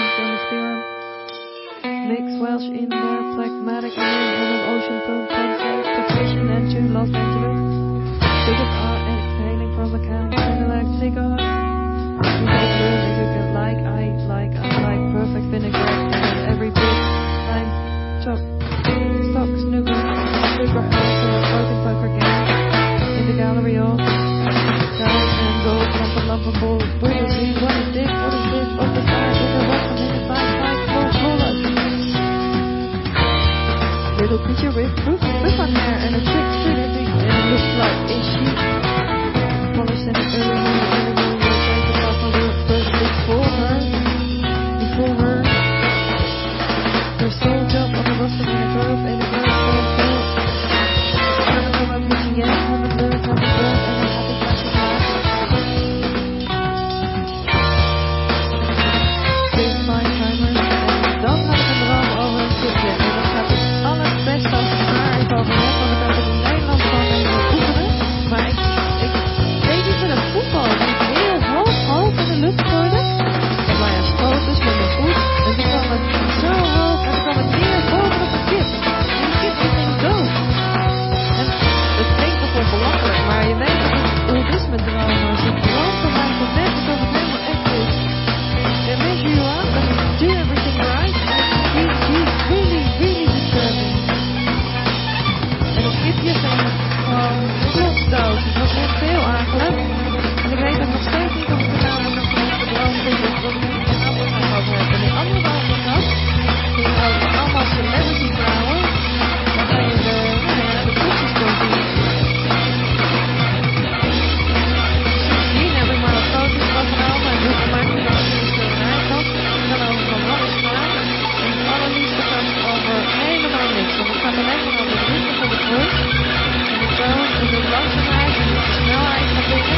Sounds on the Theorem. Mixed Welsh in there, Pragmatic and an Ocean Film Concert, Petition and to Los Angeles. Biggest art and exhaling from a can, Cinelec cigar. You take room and you can like perfect vinaigrette and every bit time chop stock snooker, super house or broken poker game. In the gallery of guys and gold, lump and ball. What is this? What is this? What is this? Of the side is a weapon in the side, flawless. Little picture with roof on hair and a thick trinity, and it looks like a sheep. Polished in the early morning, take it off on the first before her. Her soul job on the rustic in a grove, in a grove so full. I don't know about pitching yet, haven't learned, haven't learned, and a happy flashing light. Big fine timers, en dan had ik een droom over een zitje. En dan gaat het allerbeste als het haar is over net, want ik heb het in Nederland gewoon mee gaan oefenen. Maar ik deed iets met een voetbal die ik heel hoog in de lucht gooide. Met mij een stoot dus met mijn voet. En toen kwam het zo hoog en toen kwam het neer boven op de kip. En die kip die ging dood. En het klinkt nog wel belachelijk, maar je weet hoe het is met dromen. Als je droomt dan lijkt het net alsof het helemaal echt is. They measure you up and do everything right. And it's really, really disturbing. En het kipje ging gewoon klopdood. Het was echt heel akelig. En ik weet ook nog steeds niet of ik er nou nog een droom vind of dat ik niet een andere dag over heb. En die andere droom die ik had, ging over allemaal celebrity vrouwen. Waarvan je de poesjes kon zien. Sindsdien heb ik maar wat foto's van genomen en doe gemaakt met een schilderij had. Ik kan over van alles gaan. En het allerliefste gaat over helemaal niks. Want het gaat alleen maar over de ritme van de voet. En de toon en de langzaamheid en de snelheid van dingen.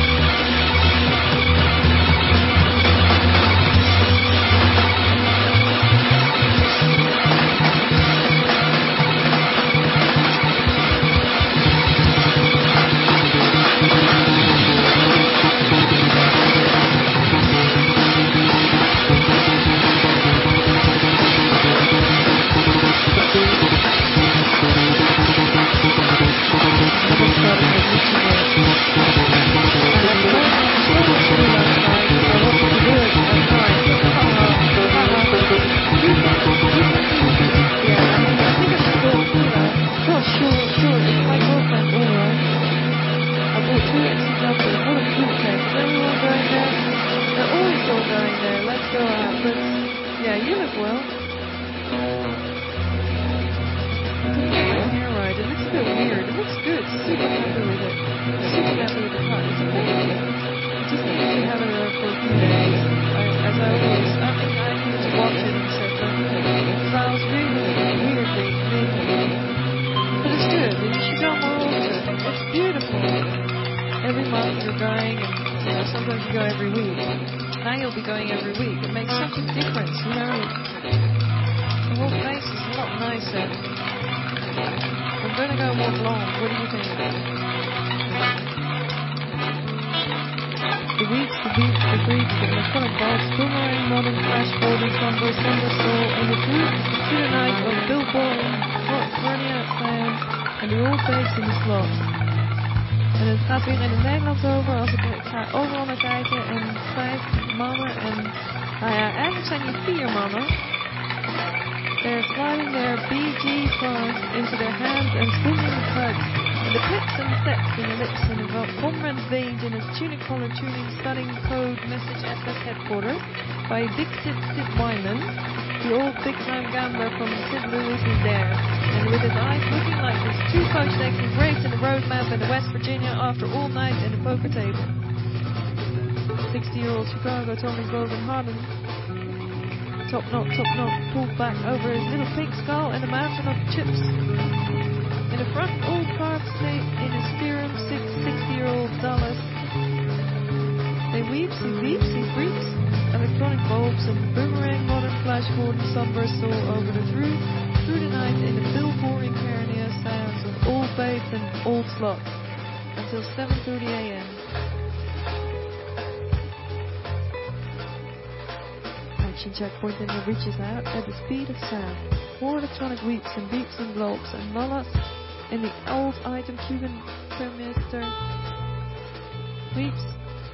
By Dick Sid Wyman, the old big-time gambler from St. Louis is there, and with his eyes looking like his two poached eggs engraved in the road map in West Virginia after all night in a poker table. 60-year-old Chicago Tommy Golden Harden, top knot, pulled back over his little pink skull and a mountain of chips. In the front, old cards say in his theorem, 60-year-old dollars. They weep, he freaks. Electronic bulbs and boomerang modern flashboard and sunburst all over the through the night in the bill-boring Carnier sounds of old baits and old slots until 7:30 a.m. immigration checkpoint and it reaches out at the speed of sound. More electronic weeps and beeps and blobs and lollas in the old item Cuban thermistor weeps.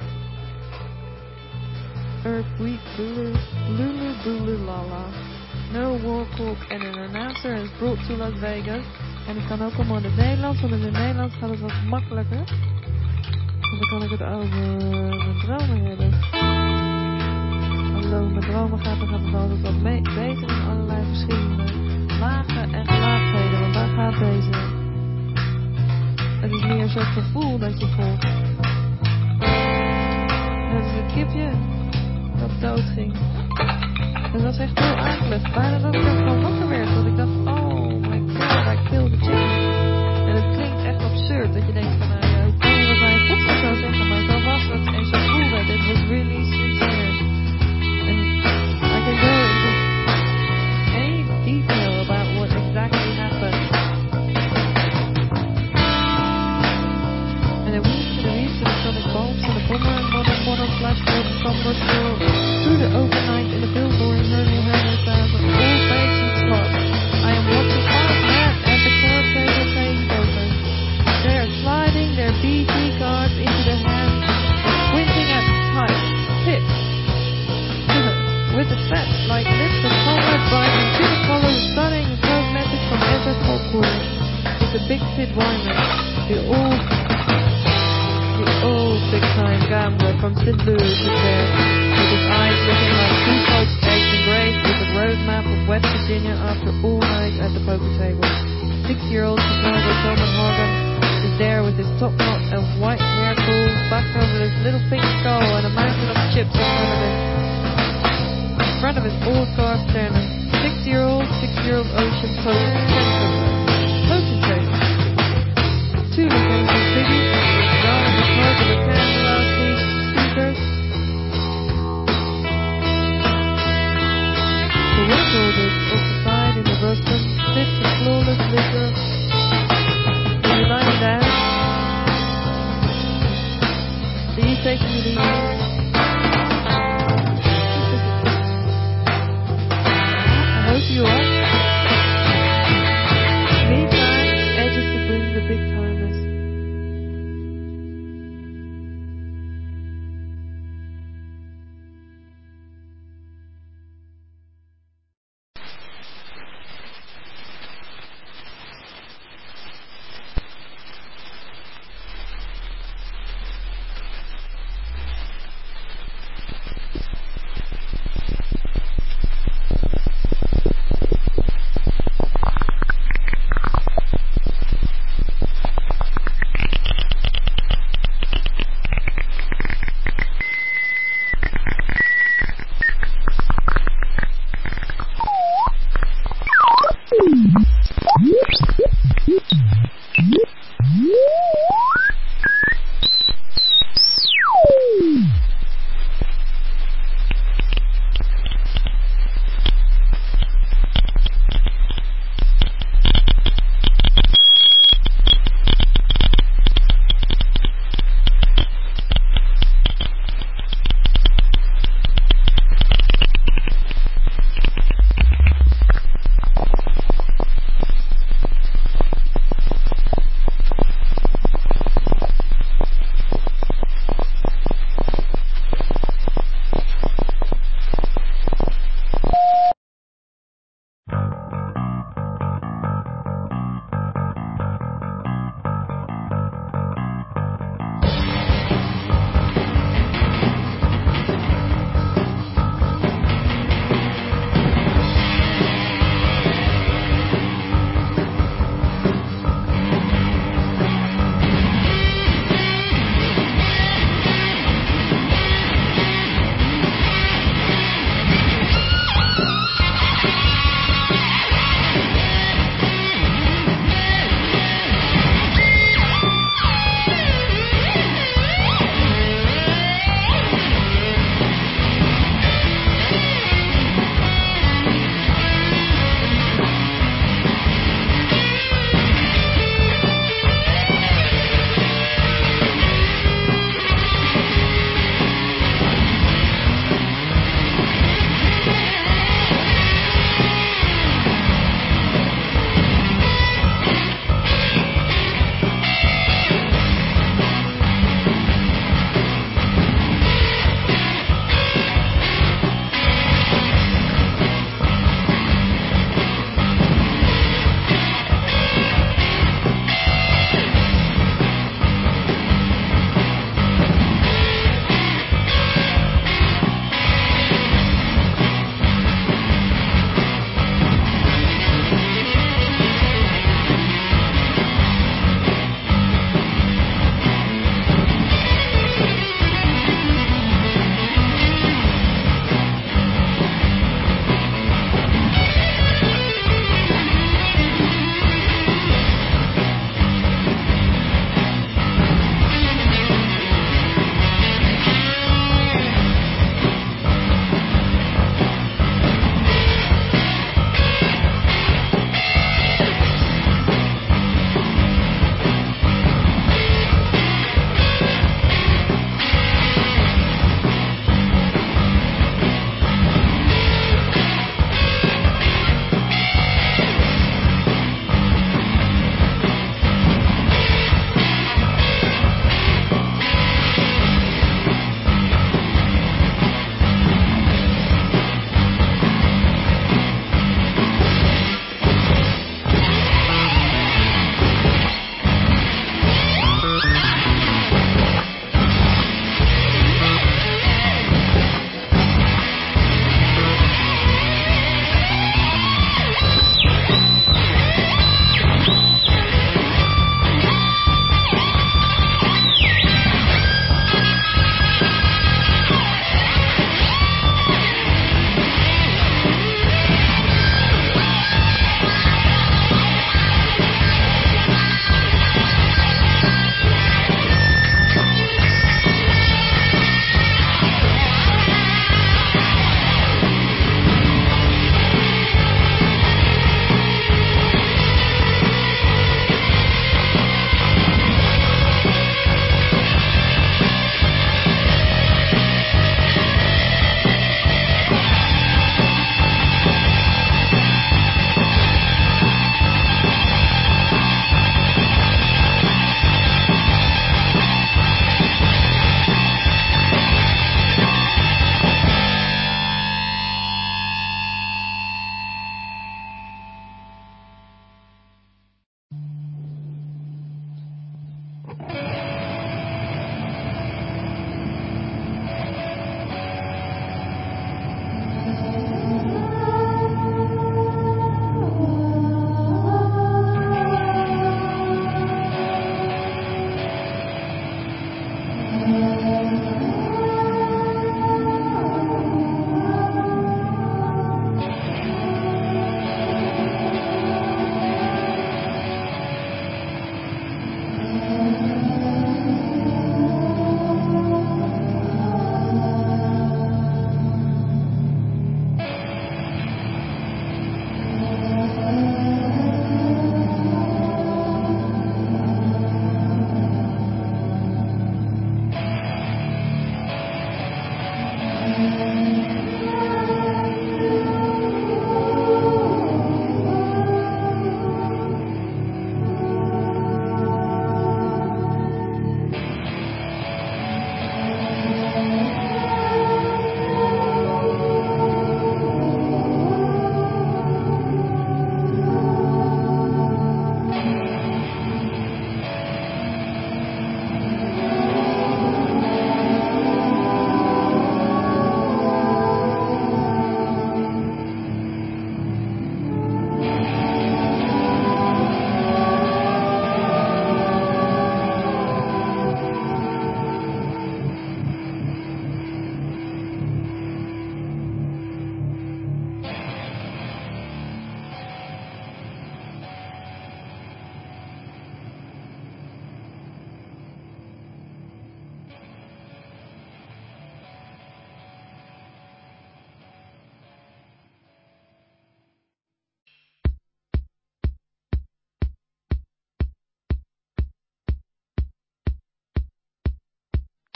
Erp weep bulu, lulu bulu lala. No war cork en een announcer is brought to Las Vegas. En ik kan ook allemaal in het Nederlands, want in het Nederlands gaat het wat makkelijker. Want dan kan ik het over mijn dromen hebben. Hallo, mijn dromen gaat het altijd wat beter in allerlei verschillende lagen en gelaagdheden. Want daar gaat deze. Het is meer zo'n gevoel dat je voelt. Dat is een kipje dat doodging. Dat was echt heel akelig. Bijna dat ik er van wakker werd. Dat ik dacht, oh my god, I killed the chicken. En het klinkt echt absurd. Dat je denkt van, hoe kan je bij God zo zeggen. Maar zo was het en zo voelde het. It was really sincere. And I can go into any detail about what exactly happened. And then we to the reeds, the sonic bulbs, and the bomber and modern portal flashlight, the somber still. Through the open night in the billboard, hurling hundreds of all fakes and slots. I am watching fast mad at the card table paying over. They are sliding their BT cards into their hands, squinting at tight tips. With the fat like lips of Conrad biting to the collar, stunning and cosmetic from Everett headquarters. It's a big Sid Wyman, the old big-time gambler from St. Louis is there, with his eyes looking like two poached eggs engraved with a roadmap of West Virginia after all night at the poker table. 6-year-old Chicago Coleman Horgan is there with his top knot and white hair pulled back over his little pink skull and a mountain of chips in front of him. In front of his old car sternum. 6-year-old ocean potentate. 2 Lieutenant Biggie. Down in the car with a candle out speakers. The window off the side in the rostrum sits a flawless liquor. Are you lying down? Do you take me to you? I hope you are. Meantime, edges to bring the big timers.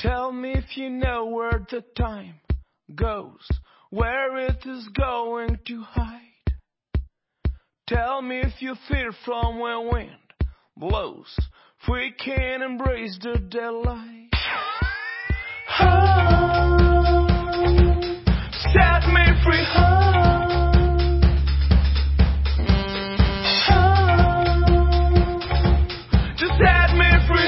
Tell me if you know where the time goes, where it is going to hide. Tell me if you fear from where wind blows, if we can embrace the daylight. Set me free. Just set me free.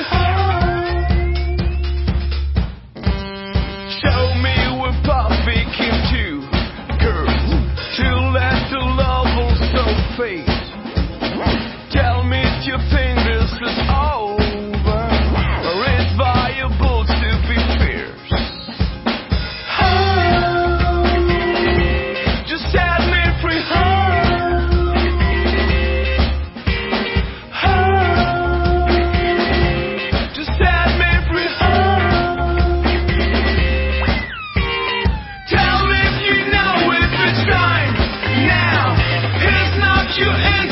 Show me where Puffy came to, girls, to let the love also fade. Tell me if you think this is over, or it's viable to be fierce. Just set me free. Just set me free. Tell me if you know if it's time now. It's not your end.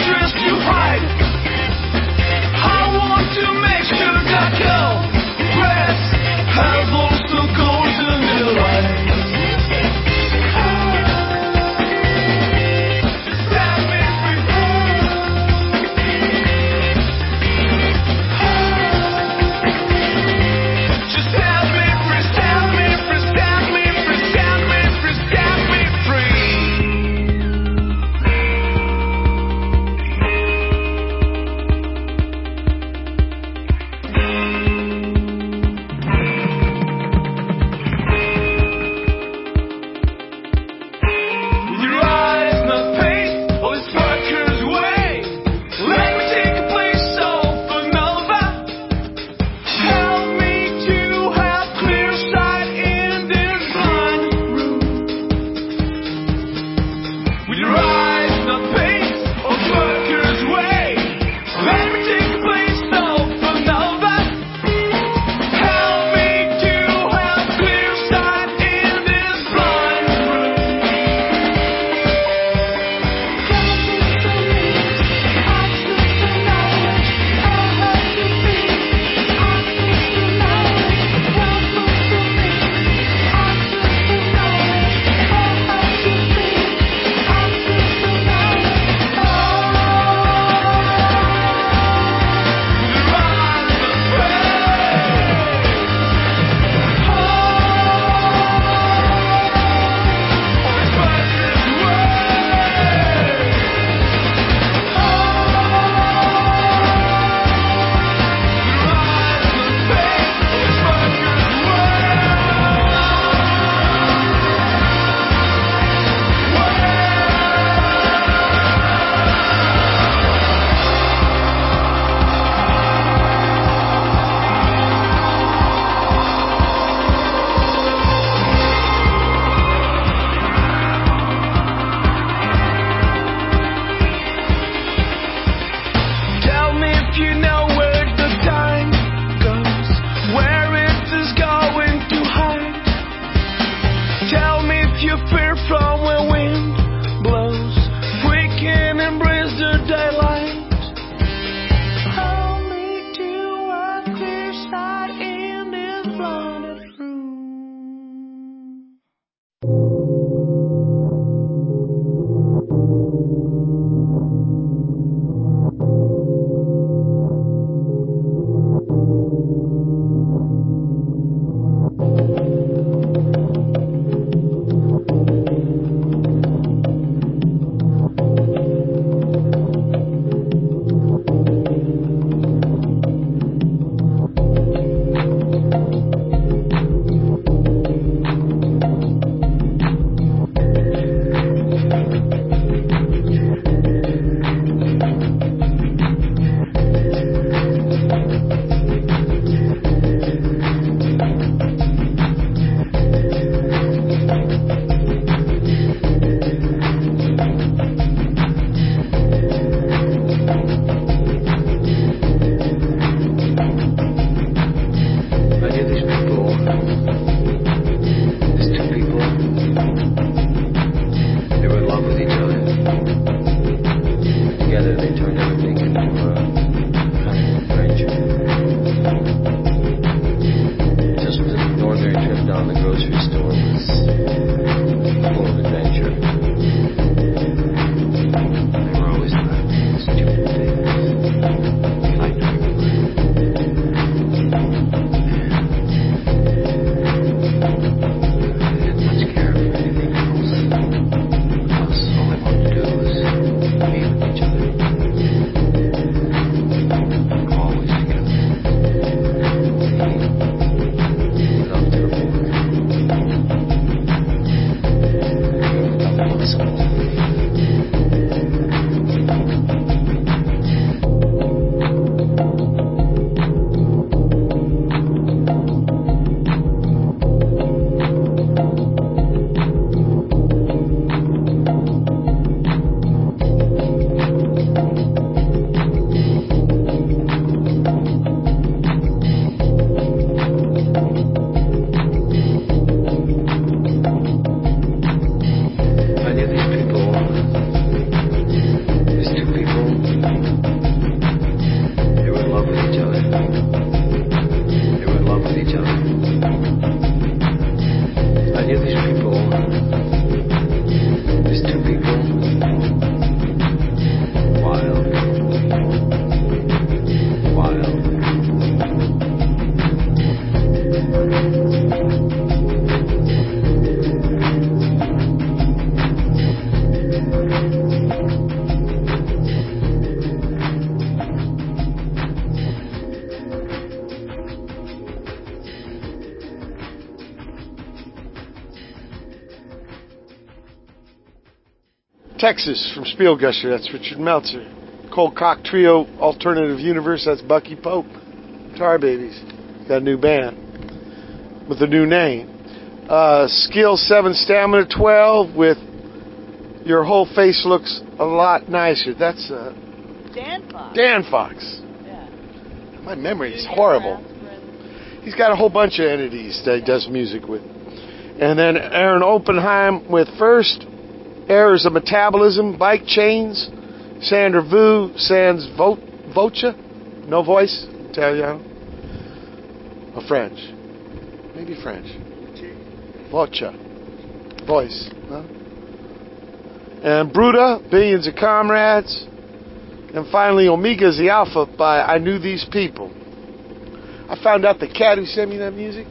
Texas from Spielgusher, that's Richard Meltzer. Cold Cock Trio Alternative Universe, that's Bucky Pope. Tar Babies, got a new band with a new name. Skill 7, Stamina 12 with Your Whole Face Looks a Lot Nicer. That's Dan Fox. Dan Fox. Yeah. My memory is horrible. He's got a whole bunch of entities that he does music with. And then Aaron Oppenheim with First, Errors of Metabolism, Bike Chains, Sandra Vu, Sans Voce, No Voice, Italiano, or French. Maybe French. Voce. Voice. Huh? And Bruta, Billions of Comrades. And finally, Omega's the Alpha by I Knew These People. I found out the cat who sent me that music,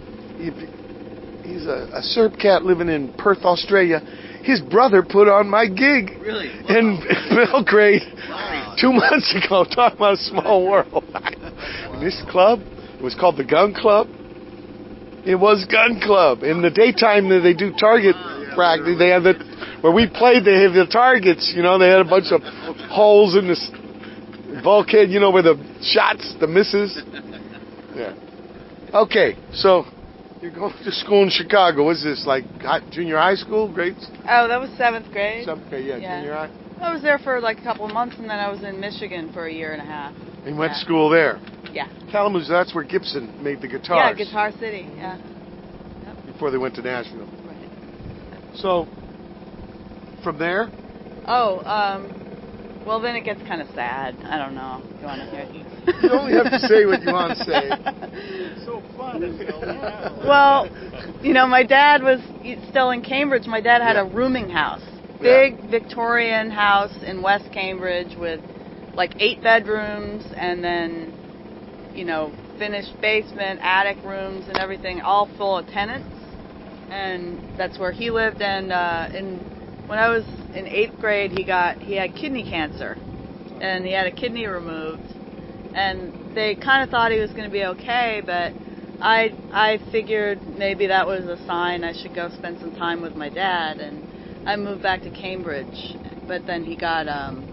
he's a Serb cat living in Perth, Australia. His brother put on my gig in Belgrade 2 months ago. Talking about a small world. This club was called the Gun Club. It was Gun Club. In the daytime, they do target practice. They have where we played. They have the targets. You know, they had a bunch of holes in this bulkhead. You know, where the shots, the misses. Yeah. Okay, so you're going to school in Chicago. What's this, like junior high school? Grades? Oh, that was 7th grade. 7th grade, yeah, junior high. I was there for like a couple of months, and then I was in Michigan for a year and a half. And you went to school there? Yeah. Kalamazoo, that's where Gibson made the guitars. Yeah, Guitar City, yeah. Before they went to Nashville. Right. So, from there? Oh, well, then it gets kind of sad. I don't know. You want to hear it? You only have to say what you want to say. It's so fun. Well, you know, my dad was still in Cambridge. My dad had a rooming house. Big Victorian house in West Cambridge with like 8 bedrooms and then, you know, finished basement, attic rooms and everything, all full of tenants. And that's where he lived. And when I was in 8th grade, he had kidney cancer, and he had a kidney removed. And they kind of thought he was going to be okay, but I figured maybe that was a sign I should go spend some time with my dad. And I moved back to Cambridge, but then he got,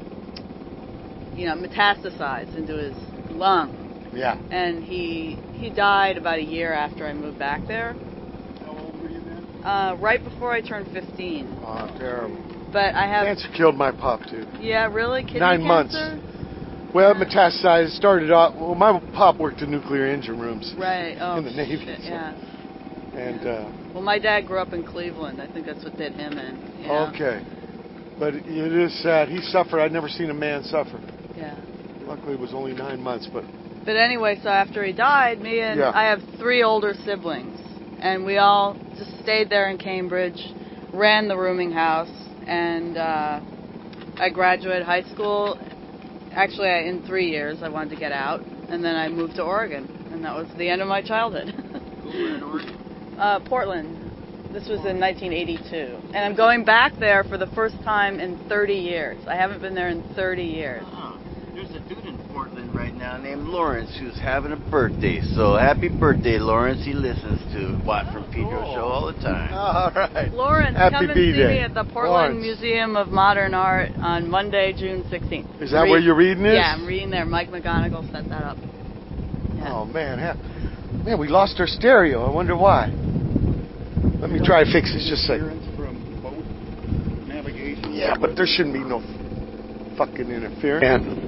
metastasized into his lung. Yeah. And he died about a year after I moved back there. How old were you then? Right before I turned 15. Oh, terrible. But I have... Cancer killed my pop, too. Yeah, really? Kidney 9 months. cancer? Well, it metastasized. Started off... Well, my pop worked in nuclear engine rooms. Right. Oh, in the Navy. Shit, so. yeah. And, well, my dad grew up in Cleveland. I think that's what did him in. You know? Okay. But it is sad. He suffered. I'd never seen a man suffer. Yeah. Luckily, it was only 9 months, but... But anyway, so after he died, I have 3 older siblings. And we all just stayed there in Cambridge, ran the rooming house, and I graduated high school. Actually, in 3 years, I wanted to get out, and then I moved to Oregon, and that was the end of my childhood. Where in Oregon? Portland. This was in 1982. And I'm going back there for the first time in 30 years. I haven't been there in 30 years. There's a dude in Portland right now named Lawrence who's having a birthday. So happy birthday, Lawrence. He listens to Watt from Pedro show all the time. All right. Lawrence, happy come and see me at the Portland Museum of Modern Art on Monday, June 16th. Is that where your reading is? Yeah, I'm reading there. Mike McGonigal set that up. Yeah. Oh, man. Man, we lost our stereo. I wonder why. Let me try to fix this just a second. From boat navigation. Yeah, but there shouldn't be no fucking interference.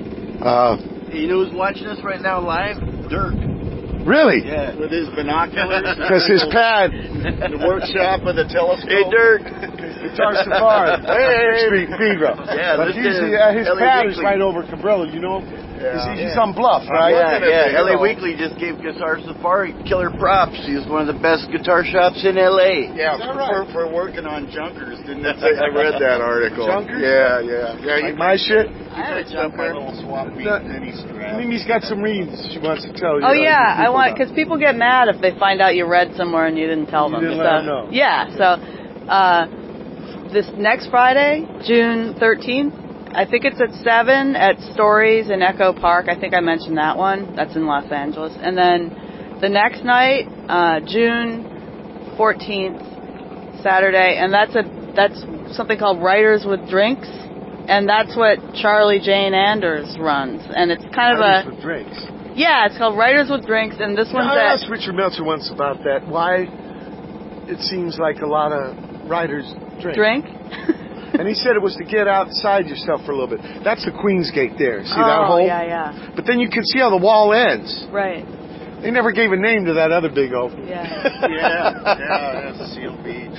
You know who's watching us right now live? Dirk. Really? Yeah, with his binoculars. Because his pad. The workshop with the telescope. Hey, Dirk. Guitar Safari. Hey, Pedro. Yeah, but his pad is right over Cabrillo, you know? Yeah. He's on Bluff, right? Yeah. LA Weekly just gave Guitar Safari killer props. He was one of the best guitar shops in LA. Yeah, for working on junkers, didn't it? I read that article. Junkers? Yeah. Like my shit? I had a junker. Mimi's got some reads she wants to tell you. Oh, yeah, I want, because people get mad if they find out you read somewhere and you didn't tell them. Didn't let them know. Yeah, so this next Friday, June 13th, I think it's at 7 at Stories in Echo Park. I think I mentioned that one. That's in Los Angeles. And then the next night, June 14th, Saturday, and that's that's something called Writers with Drinks, and that's what Charlie Jane Anders runs. And it's kind of Writers with Drinks. Yeah, it's called Writers with Drinks, and this one's I asked Richard Meltzer once about that. Why it seems like a lot of writers drink. And he said it was to get outside yourself for a little bit. That's the Queen's Gate there. See that hole? Yeah. But then you can see how the wall ends. Right. They never gave a name to that other big hole. Yeah. That's Seal Beach.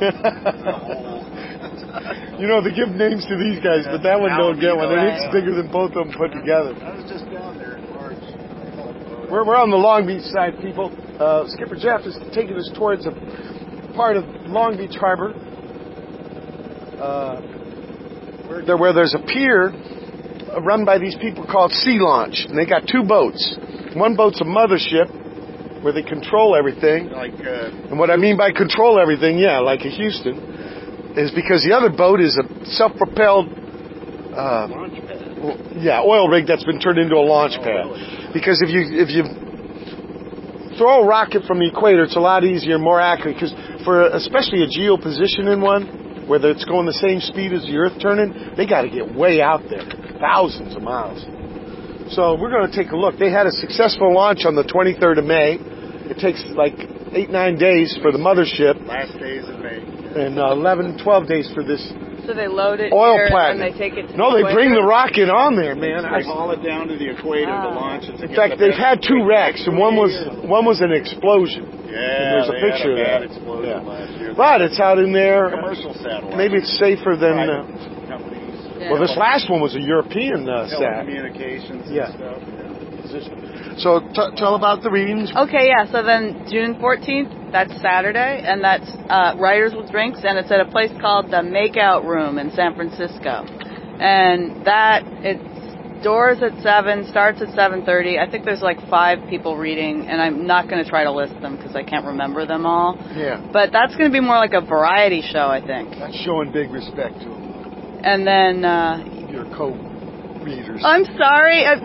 You know, they give names to these guys, but that one don't get one. And it's bigger than both of them put together. I was just down there in March. We're on the Long Beach side, people. Skipper Jeff is taking us towards a part of Long Beach Harbor where there's a pier run by these people called Sea Launch. And they got two boats. One boat's a mothership where they control everything. And what I mean by control everything, like a Houston, is because the other boat is a self-propelled Launch pad. oil rig that's been turned into a launch pad. Because if you throw a rocket from the equator, it's a lot easier, more accurate. Because for especially a geopositioning one, where it's going the same speed as the Earth turning, they got to get way out there, thousands of miles. So we're going to take a look. They had a successful launch on the 23rd of May. It takes like 8-9 days for the mothership. Last days of May. And 11-12 days for this. So they load it oil here platinum. and they take it to No, the they bring the rocket on there, man. They haul it down to the equator to launch it. In fact, they've had two wrecks, and one was an explosion. Yeah, and there's a picture had a bad of that. explosion last year. But it's out in there. Commercial satellite. Maybe it's safer than. companies. Well, this last one was a European sat. Telecommunications and stuff. So tell about the readings. Okay, so then June 14th, that's Saturday, and that's Writers with Drinks, and it's at a place called the Makeout Room in San Francisco. And it's doors at 7, starts at 7:30. I think there's like 5 people reading, and I'm not going to try to list them because I can't remember them all. Yeah. But that's going to be more like a variety show, I think. That's showing big respect to them. And then your co-readers. I'm sorry. I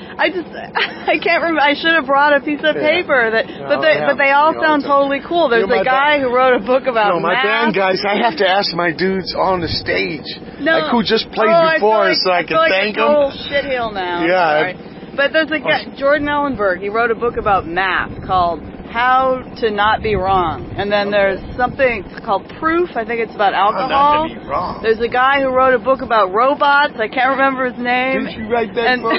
can't remember. I should have brought a piece of paper but they all sound totally cool. There's a guy who wrote a book about my math. band guys, I have to ask my dudes on the stage, like who just played before, so I can thank them. I'm a shitheel now. Yeah. Sorry. But there's a guy, Jordan Ellenberg. He wrote a book about math called How to Not Be Wrong. And then there's something called Proof. I think it's about alcohol. How not to be wrong. There's a guy who wrote a book about robots. I can't remember his name. Did you write that book?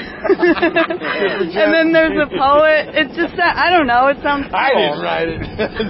And then there's a poet. It's just that, I don't know. It sounds cool. I didn't write it.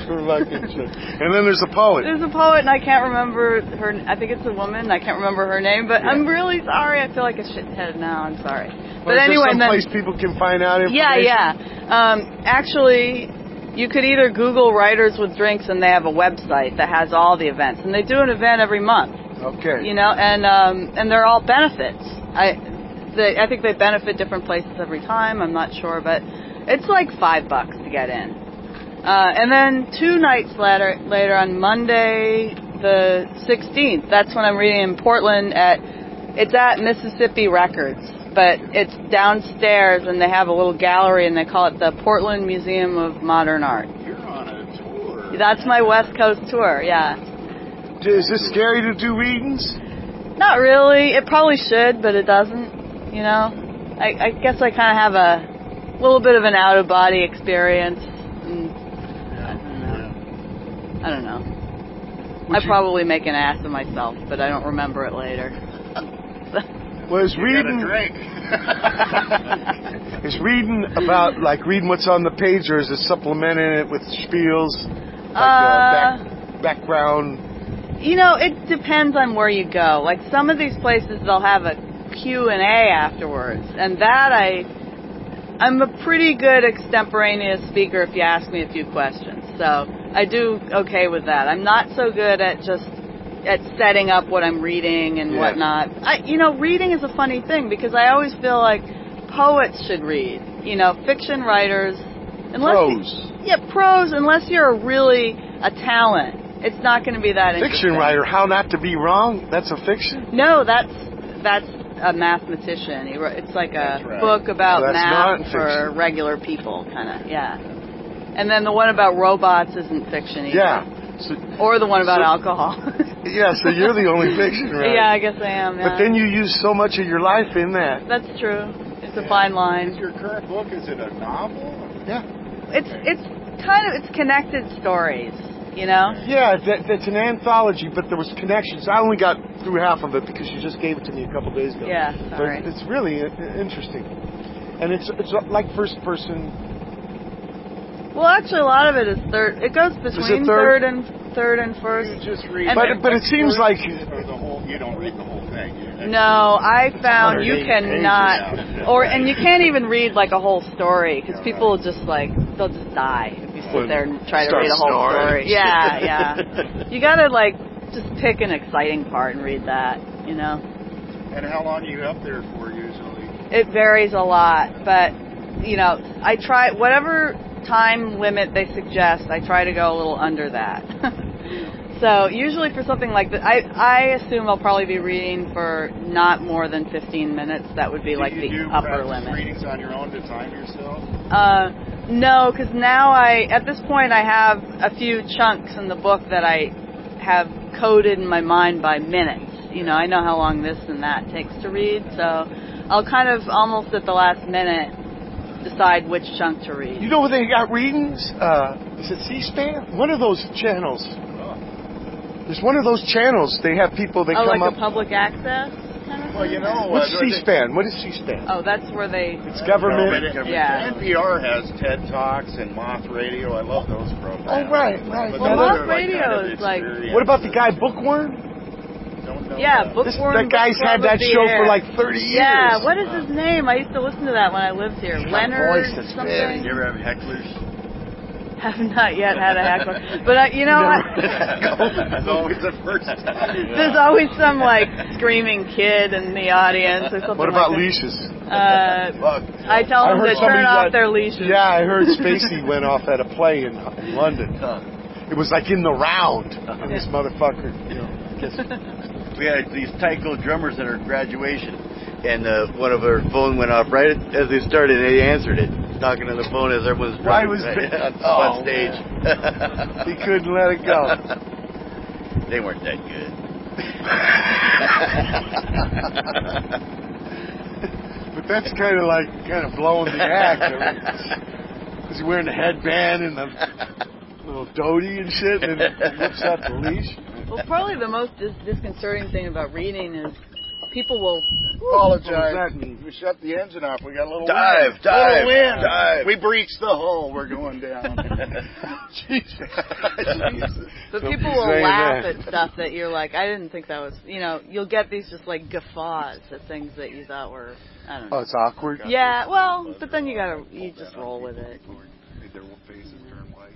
And then there's a poet. There's a poet, and I can't remember her. I think it's a woman. I can't remember her name, but I'm really sorry. I feel like a shithead now. I'm sorry. But anyway, is there some place people can find out information? Actually, you could either Google Writers with Drinks, and they have a website that has all the events, and they do an event every month. Okay. And they're all benefits. I think they benefit different places every time. I'm not sure, but it's like $5 to get in. And then 2 nights later on Monday the 16th, that's when I'm reading in Portland it's at Mississippi Records. But it's downstairs, and they have a little gallery, and they call it the Portland Museum of Modern Art. You're on a tour. That's my West Coast tour, yeah. Is this scary to do readings? Not really. It probably should, but it doesn't, I guess I kind of have a little bit of an out-of-body experience. And I don't know. I probably make an ass of myself, but I don't remember it later. Was reading is reading about reading what's on the page, or is it supplementing it with spiels, background? It depends on where you go. Like some of these places, they'll have a Q&A afterwards, and that I'm a pretty good extemporaneous speaker if you ask me a few questions. So I do okay with that. I'm not so good at setting up what I'm reading and whatnot. Reading is a funny thing because I always feel like poets should read. Fiction writers. Prose. Prose. Unless you're really a talent, it's not going to be that interesting. Fiction writer, How Not to Be Wrong? That's a fiction? No, that's a mathematician. It's like a book about math for regular people, kind of. Yeah. And then the one about robots isn't fiction either. Yeah. Or the one about alcohol. Yeah, so you're the only fiction, right? Yeah, I guess I am. Yeah. But then you use so much of your life in that. That's true. It's a fine line. Is your current book, is it a novel? Yeah. It's connected stories, you know? Yeah, that's an anthology, but there was connections. I only got through half of it because you just gave it to me a couple days ago. Yeah, sorry. But it's really interesting. And it's like first person. Well, actually, a lot of it is third. It goes between third and first. You just read. But it seems like you don't read the whole thing. No, I found you cannot, and you can't even read like a whole story because people just they'll just die if you sit there and try to read a whole story. Yeah. You gotta just pick an exciting part and read that, you know. And how long are you up there for usually? It varies a lot, but you know, I try whatever time limit they suggest. I try to go a little under that. So usually for something like that, I assume I'll probably be reading for not more than 15 minutes. That would be like the upper limit. Do you readings on your own to time yourself? No, because now at this point I have a few chunks in the book that I have coded in my mind by minutes. You know, I know how long this and that takes to read, so I'll kind of almost at the last minute decide which chunk to read. You know where they got readings? Is it C-SPAN? One of those channels. There's one of those channels. They have people that come like up. a public access kind of Well, you know. What's C-SPAN? What is C-SPAN? Oh, that's where they... It's government. Yeah. NPR has TED Talks and Moth Radio. I love those programs. Oh, right. Well, Moth Radio is like... What about the guy Bookworm? Yeah, Bookworm. That guy's had that show for like 30 years. Yeah, what is his name? I used to listen to that when I lived here. Leonard something. You ever have hecklers? Have not yet had a heckler, but you know, that's always the first time. There's always some screaming kid in the audience or something. What about like leashes? I tell them to turn off their leashes. Yeah, I heard Spacey went off at a play in London. It was like in the round, and this motherfucker, you know. We had these Tyco drummers at our graduation, and one of our phone went off right as they started, and he answered it. Talking on the phone as everyone's drumming on stage. He couldn't let it go. They weren't that good. But that's kind of blowing the act. Was he wearing the headband and the little dhoti and shit, and then whips out the leash? Well, probably the most disconcerting thing about reading is people will apologize. What does that mean? We shut the engine off. We got a little wind. Dive. We breached the hull. We're going down. Jesus. But people will laugh at stuff that you're like, I didn't think that was, you know, you'll get these just guffaws at things that you thought were, I don't know. Oh, it's awkward? Yeah, well, but then you just roll with it. Their faces turn white.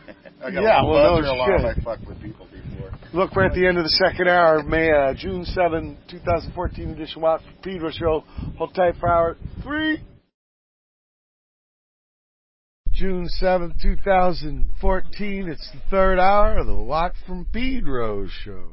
I fucked with people before. Look, we're at the end of the second hour, June 7, 2014 edition Watt from Pedro show. Hold tight for hour 3. June 7, 2014. It's the third hour of the Watt from Pedro show.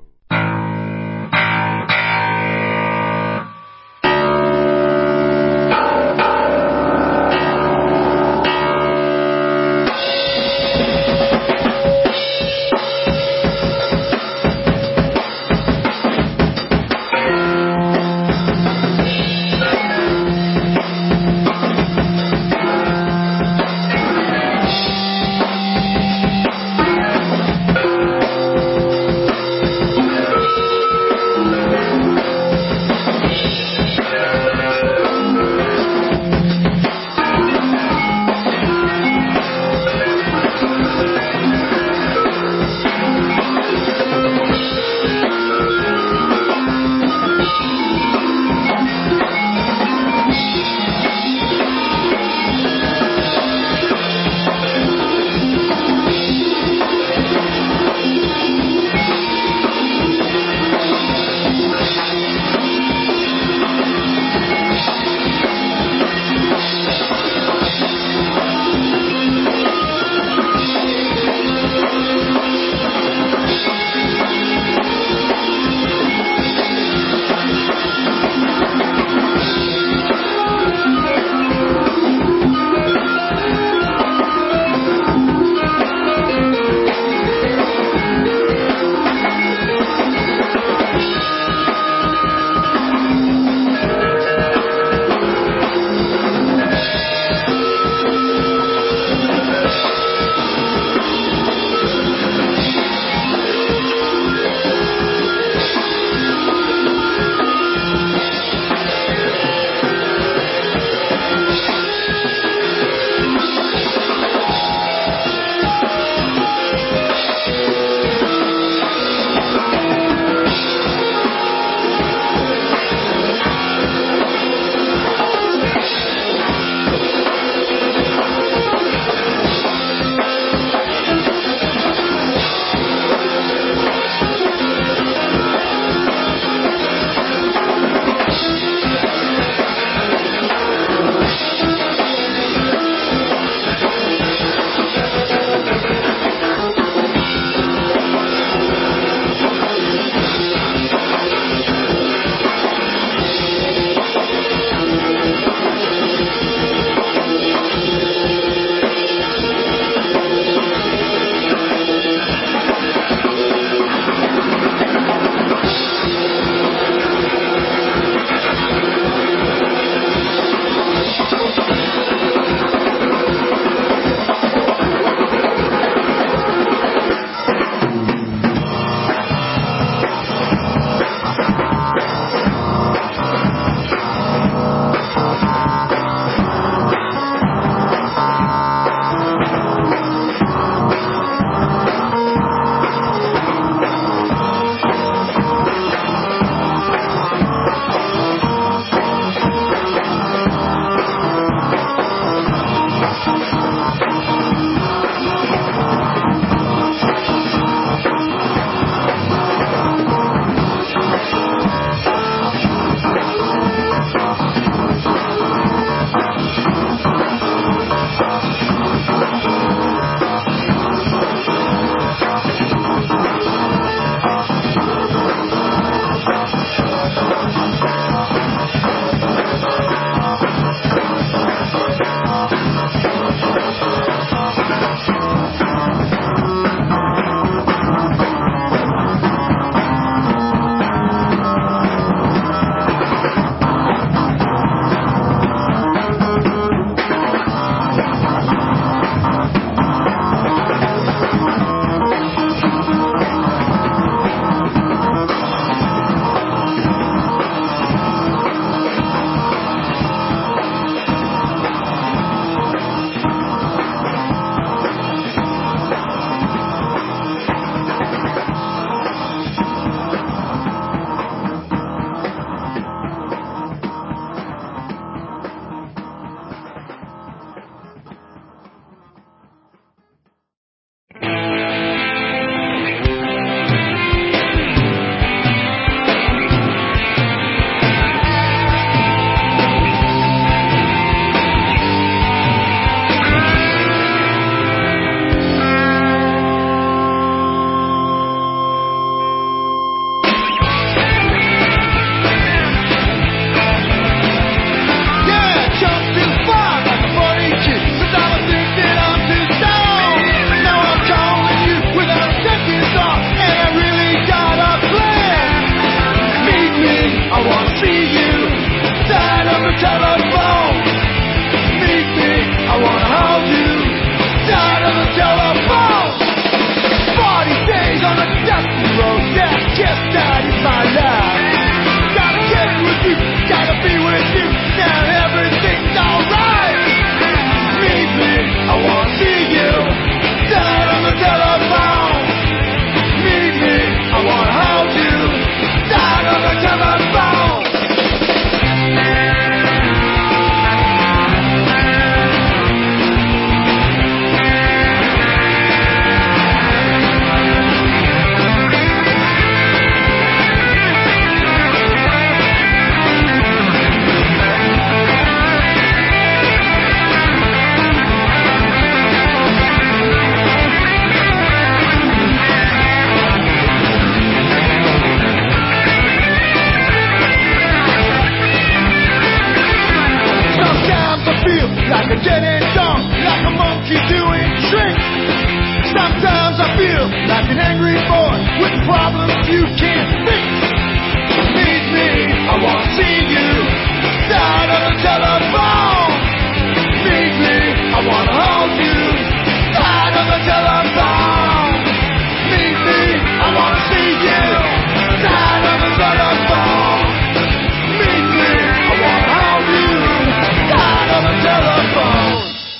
with problems you can't fix. Meet me, I wanna see you, side of the telephone. Meet me, I wanna hold you, side of the telephone. Meet me, I wanna see you, side of the telephone. Meet me, I wanna hold you, side of the telephone.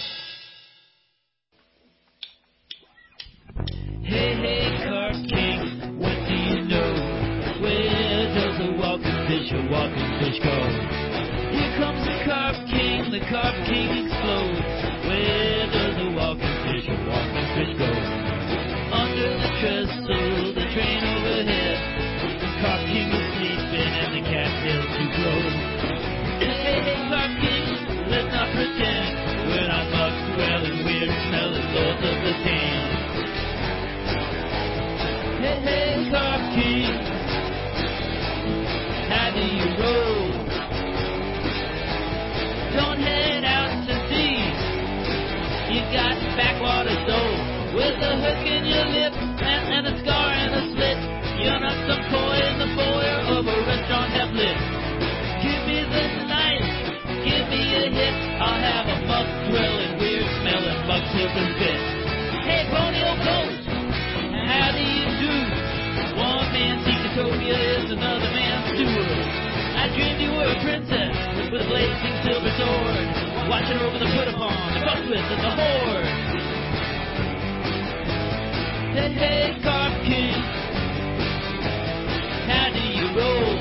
Hey, hey, Carp King, what do you know? Where does the walking fish go? Here comes the Carp King explodes. Where does the walking fish go? Under the trestle, the train overhead. The Carp King is sleeping and the cattails do grow. Hey, hey, Carp King, let's not pretend we're not muck-dwelling, weird-smelling lords of the town. Hey, hey, Carp King, how do you roll? Don't head out to sea. You got backwater soul with a hook in your lip and a scar and a slit. You're not some toy in the foyer of a restaurant Hamlet. Give me the knife, give me a hit. I'll have a muck-dwelling, weird-smelling, muck-slipping fit. Hey, Pony O'Ghost, how do you do? One man's Decatopia is another man's steward. I dreamed you were a princess with a blazing silver sword, watching over the put-upon, the buckwith of the horde. Hey, hey, Carp King, how do you roll?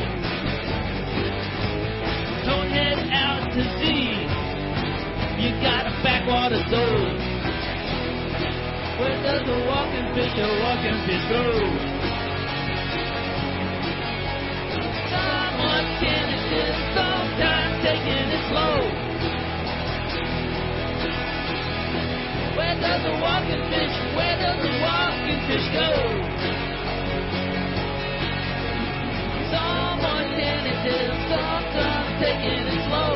Don't head out to sea. You got a backwater soul. Where does a walking fish go? Someone can assist, sometimes taking it slow. Where does a walking fish go? Someone can assist, sometimes taking it slow.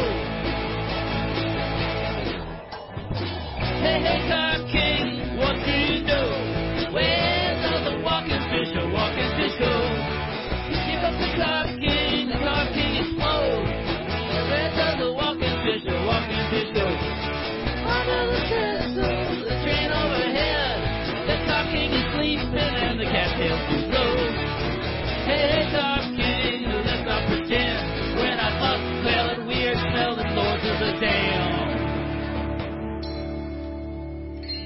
Hey, hey, Carp King, what do you know? Where does a walking fish go? Here comes the Carp King explodes. Where does a walking fish go? Under the trestle, the train overhead. The Carp King is sleeping and the cattails do blow. Hey, hey, Carp King, let's not pretend we're not muck-smelling, weird-smelling lords of the town.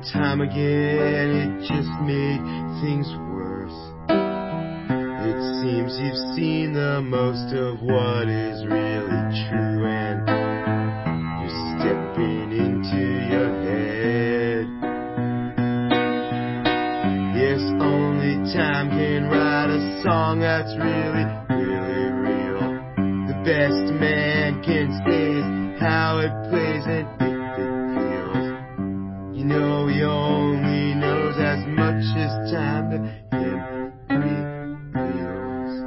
time again, it just made things worse. It seems you've seen the most of what is really true, and you're stepping into your head. Yes, only time can write a song that's really, really real. The best man can say is how it plays and if it feels. You know he only knows as much as time to him reveals.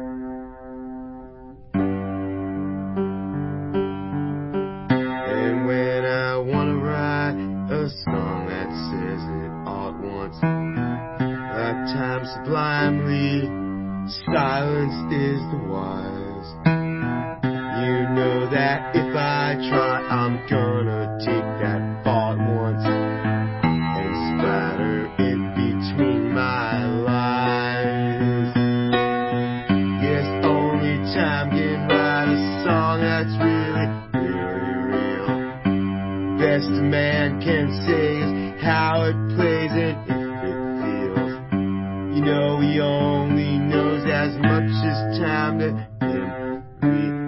And when I wanna write a song that says it all at once, like time sublimely, silence is the wise. You know that if I try, I'm gonna take that thought once and splatter it between my lies. Yes, only time can write a song that's really, really real. Best a man can say is how it plays and if it feels. You know he only knows as much as time to him reveals.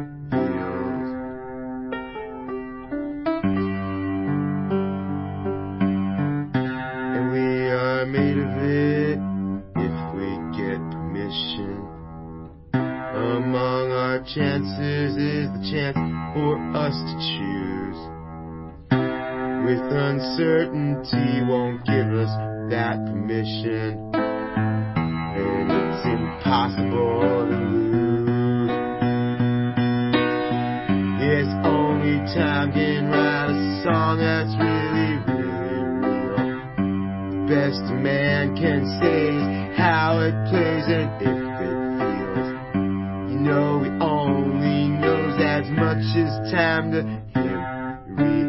And we are made of it if we get permission. Among our chances is the chance for us to choose. With uncertainty won't give us that permission, and it's impossible to lose. Yes, only time can write a song that's really, really real. The best a man can say is how it plays and if it feels. You know he only knows as much as time to him reveals.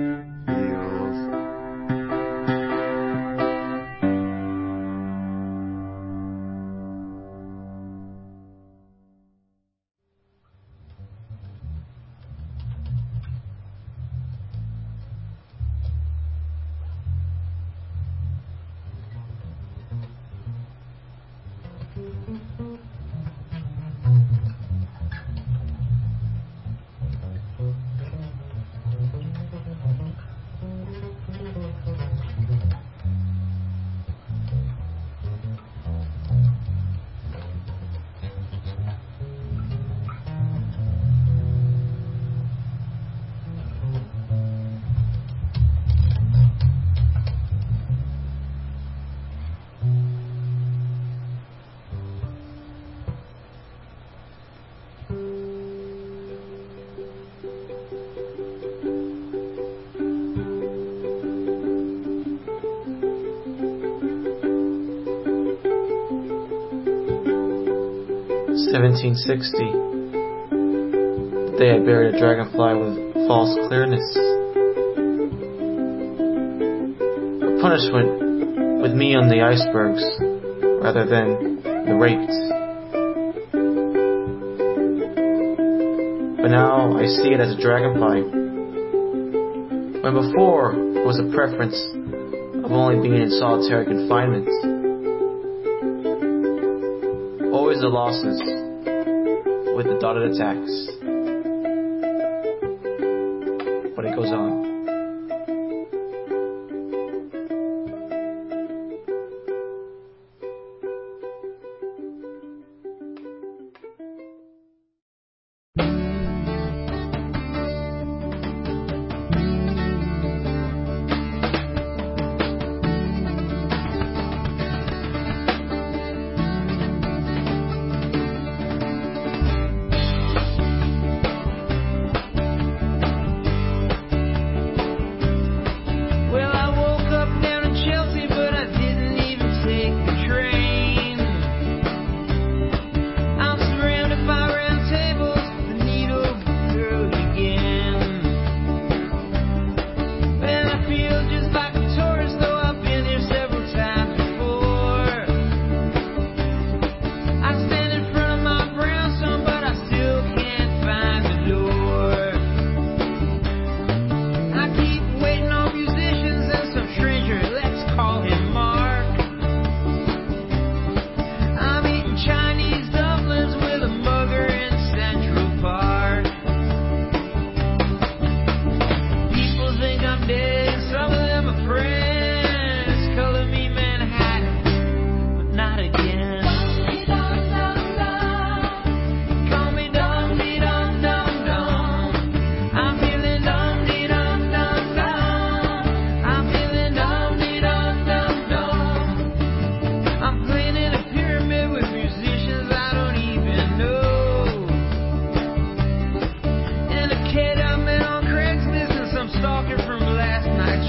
"1760. The day I buried a dragonfly with false clearness. A punishment with me on the icebergs rather than the raped. But now I see it as a dragonfly, when before it was a preference of only being in solitary confinement. Always the losses with the dotted attacks." But it goes on.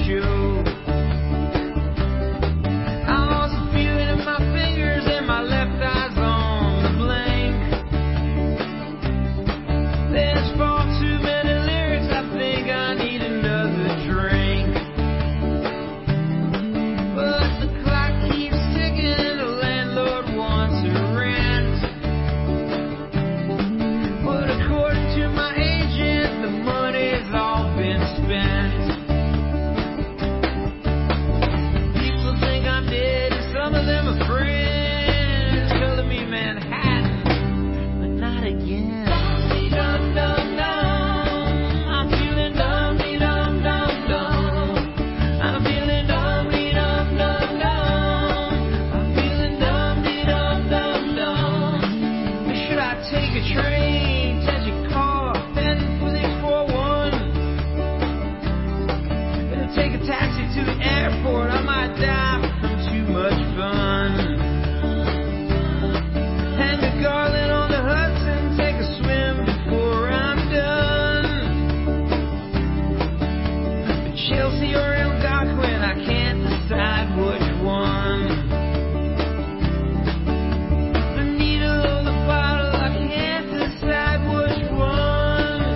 show. I lost a feeling in my fingers and my left eye's on the blink. There's far too many lyrics, I think I need another drink. But the clock keeps ticking, the landlord wants a rent. But according to my agent, the money's all been spent. People think I'm dead, and some of them are friends, telling me Manhattan, but not again. Dum dum dum, I'm feeling dum dum dum dum. I'm feeling dum dum dum dum. I'm feeling dum dum dum dum. Should I take a train, catch a car, heading for the 41? Gonna take a taxi to the airport, I might die from too much fun. Hang a garland on the Hudson, take a swim before I'm done. Chelsea or Algonquin, I can't decide which one. The needle or the bottle, I can't decide which one.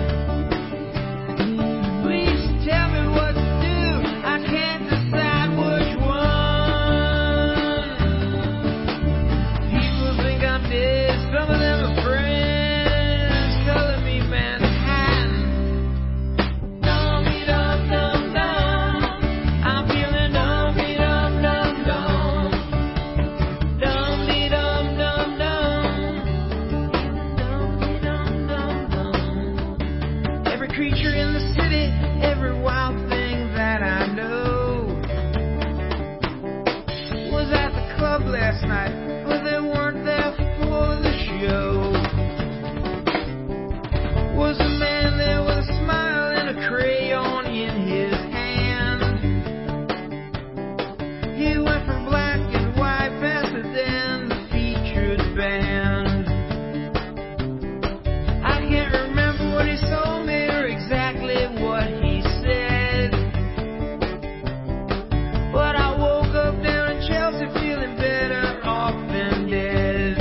Please tell me what to do, I can't decide which one. People think I'm dead, some of them are friends, calling me Manhattan. Dum dum dum dum, I'm feeling dum dum dum dum. Dum dum dum dum. Every creature in the city, every wild thing that I know was at the club last night, but they weren't there for the show. Was a man there with a smile and a crayon in his hand. He went from black and white faster than the featured band. I can't remember what he told me or exactly what he said, but I woke up down in Chelsea feeling better off than dead.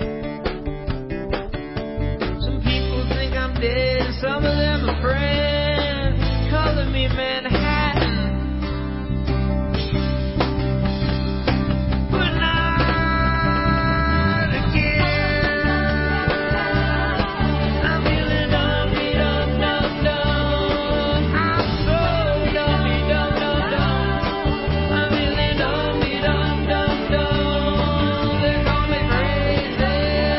Some people think I'm dead, and some of them are friends, calling me Manhattan, but not again. I'm feeling dum dum dum dum. I'm so dum dum dum dum. I'm feeling dum dum dum dum. They call me crazy.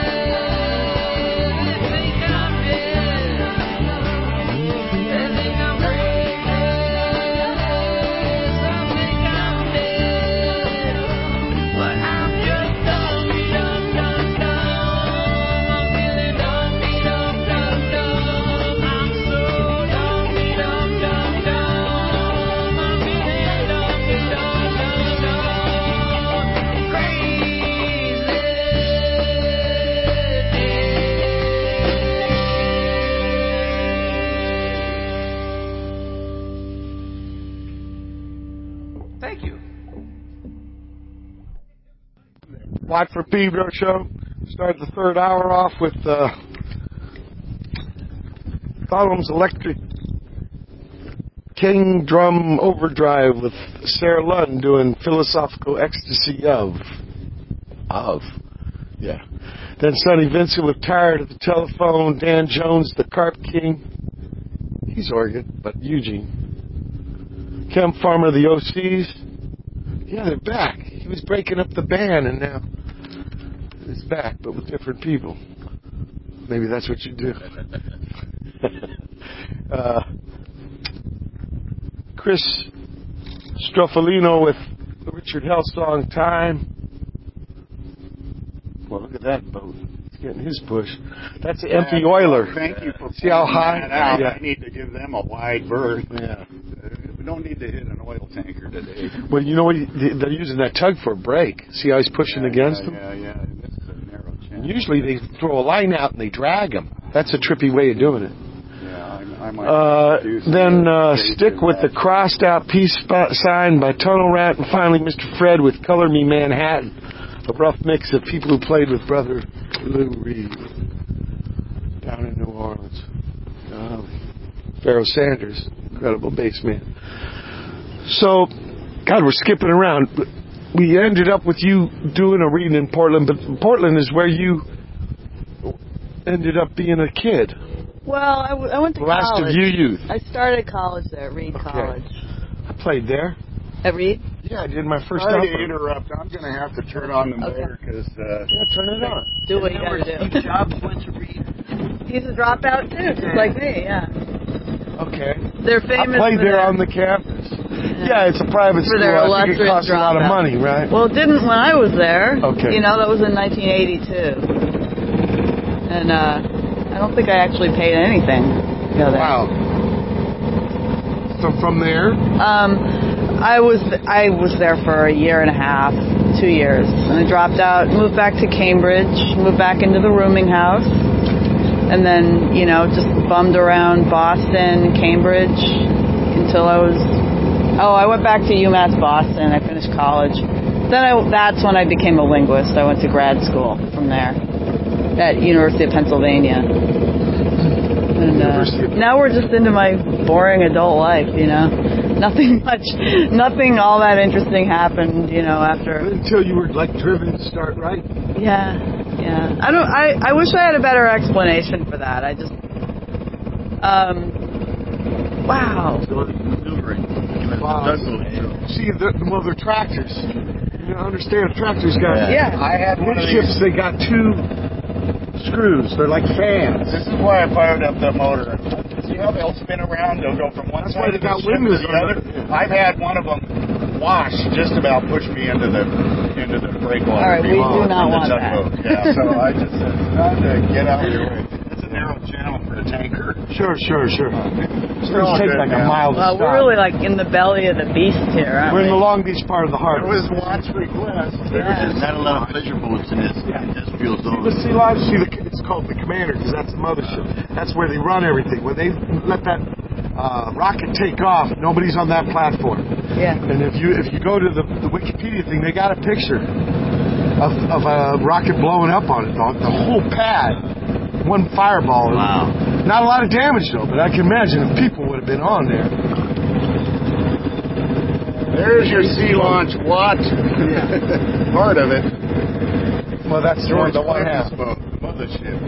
They think I'm dead. They think I'm crazy. Some think I'm dead, but I'm just dum dum dum dum. I'm feeling dum dum dum dum. I'm so dum dum dum dum. I'm feeling dum dum dum dum. Crazy. Thank you. Watford Pedro show. Started the third hour off with Thalham's Electric King Drum Overdrive with Sarah Lund doing Philosophical Ecstasy of. Yeah. Then Sonny Vincent with Tired at the Telephone. Dan Jones, the Carp King. He's organ, but Eugene. Kem Farmer, the OCs. Yeah, they're back. He was breaking up the band, and now he's back, but with different people. Maybe that's what you do. Chris Stroffolino with the Richard Hell song Time. Well, look at that boat. He's getting his push. That's an empty oiler. Thank you for see how high that out. Yeah. I need to give them a wide berth. Yeah. We don't need to hit an oil tanker today. Well, you know what? They're using that tug for a brake. See how he's pushing against them? Yeah. This is a narrow channel. And usually they throw a line out and they drag them. That's a trippy way of doing it. Yeah, I might Then Stick with the crossed out peace sign by Tunnel Rat, and finally Mr. Fred with Color Me Manhattan, a rough mix of people who played with Brother Lou Reed down in New Orleans. Pharoah Sanders, incredible bass man. So, God, we're skipping around. We ended up with you doing a reading in Portland, but Portland is where you ended up being a kid. Well, I went to college. Last of you youth. I started college there, at Reed College. I played there. At Reed? Yeah, I did my first Sorry opera. to interrupt. I'm going to have to turn on the motor because... yeah, turn it on. Do what you got to do. Steve Jobs went to Reed. He's a dropout, too, just like me, yeah. Okay. They're famous I played for there their, on the campus. Yeah, it's a private for school. their I think it illustrious costs a lot of dropout. money, right? Well, it didn't when I was there. Okay. You know, that was in 1982. And I don't think I actually paid anything to go there. Wow. So from there? I was there for a year and a half, 2 years. And I dropped out, moved back to Cambridge, moved back into the rooming house. And then, you know, just bummed around Boston, Cambridge, until I went back to UMass Boston. I finished college. That's when I became a linguist. I went to grad school from there at University of Pennsylvania. And now we're just into my boring adult life, you know. Nothing all that interesting happened, you know, after. Until you were, like, driven to start writing. Yeah. I wish I had a better explanation for that. I just, wow. See, they're tractors. You don't understand, tractors got... Yeah. I had one of these... ships, they got two screws. They're like fans. This is why I fired up the motor. See how they'll spin around? They'll go from one side of the ship to the other. I've had one of them wash just about push me into the breakwater. All right, we do not want that. Yeah, so I just said, it's time to get out of your way. It's a narrow channel for a tanker. Sure. Those take like a mile to stop. We're really like in the belly of the beast here, aren't we? We're in the Long Beach part of the harbor. It was Watt's request. There's not a lot of pleasure boats in this fuel zone. The Sea Lodge, it's called the Commander because that's the mothership. That's where they run everything. When they let that rocket take off, nobody's on that platform. Yeah. And if you go to the Wikipedia thing, they got a picture of a rocket blowing up on it. The whole pad. One fireball. Wow. Not a lot of damage though, but I can imagine if people would have been on there. There's your sea launch Watt. Part of it. Well, that's George the one half. boat, the mothership.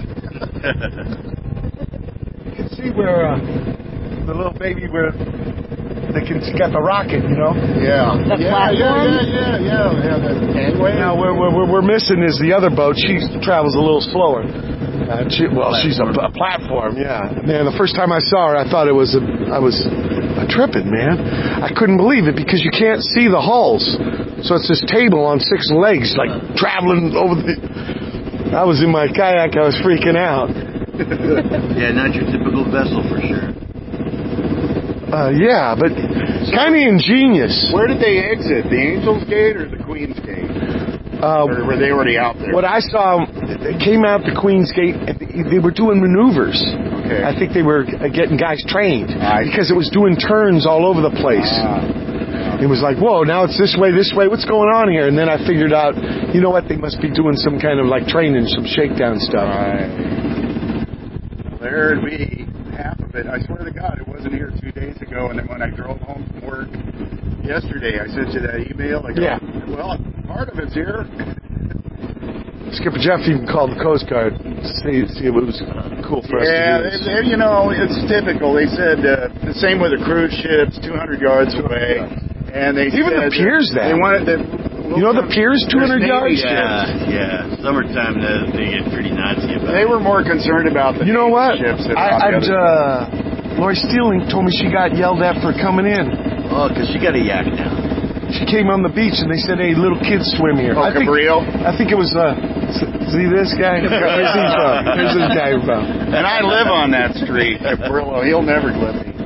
You can see where the little baby where they can got the rocket, you know. Yeah. Platform? Yeah. That gangway. Now we're missing is the other boat. She travels a little slower. She's a platform, yeah. Man, the first time I saw her, I thought I was tripping, man. I couldn't believe it because you can't see the hulls. So it's this table on 6 legs, like traveling over the... I was in my kayak, I was freaking out. Yeah, not your typical vessel for sure. Yeah, but kind of ingenious. Where did they exit? The Angel's Gate or the Queen's Gate? Or were they already out there? What I saw, they came out the Queen's Gate, and they were doing maneuvers. Okay. I think they were getting guys trained because it was doing turns all over the place. It was like, whoa, now it's this way, what's going on here? And then I figured out, you know what, they must be doing some kind of like training, some shakedown stuff. Right. There'd be half of it. I swear to God, it wasn't here 2 days ago, and then when I drove home from work yesterday, I sent you that email. I go, well, part of it's here. Skipper Jeff even called the Coast Guard to see if it was cool for us to do this. Yeah, you know, it's typical. They said the same with the cruise ships, 200 yards away. And they even said, the piers then. They wanted you know the piers 200 yards? Yeah. Summertime they get pretty Nazi about it. They were more concerned about the ships than Lori Steeling told me she got yelled at for coming in. Oh, because she got a yak now. She came on the beach and they said, hey, little kids swim here. Oh, Cabrillo? I think it was, see this guy? Where's he from? Where's this guy from? And I live on that street, Cabrillo. He'll never let me.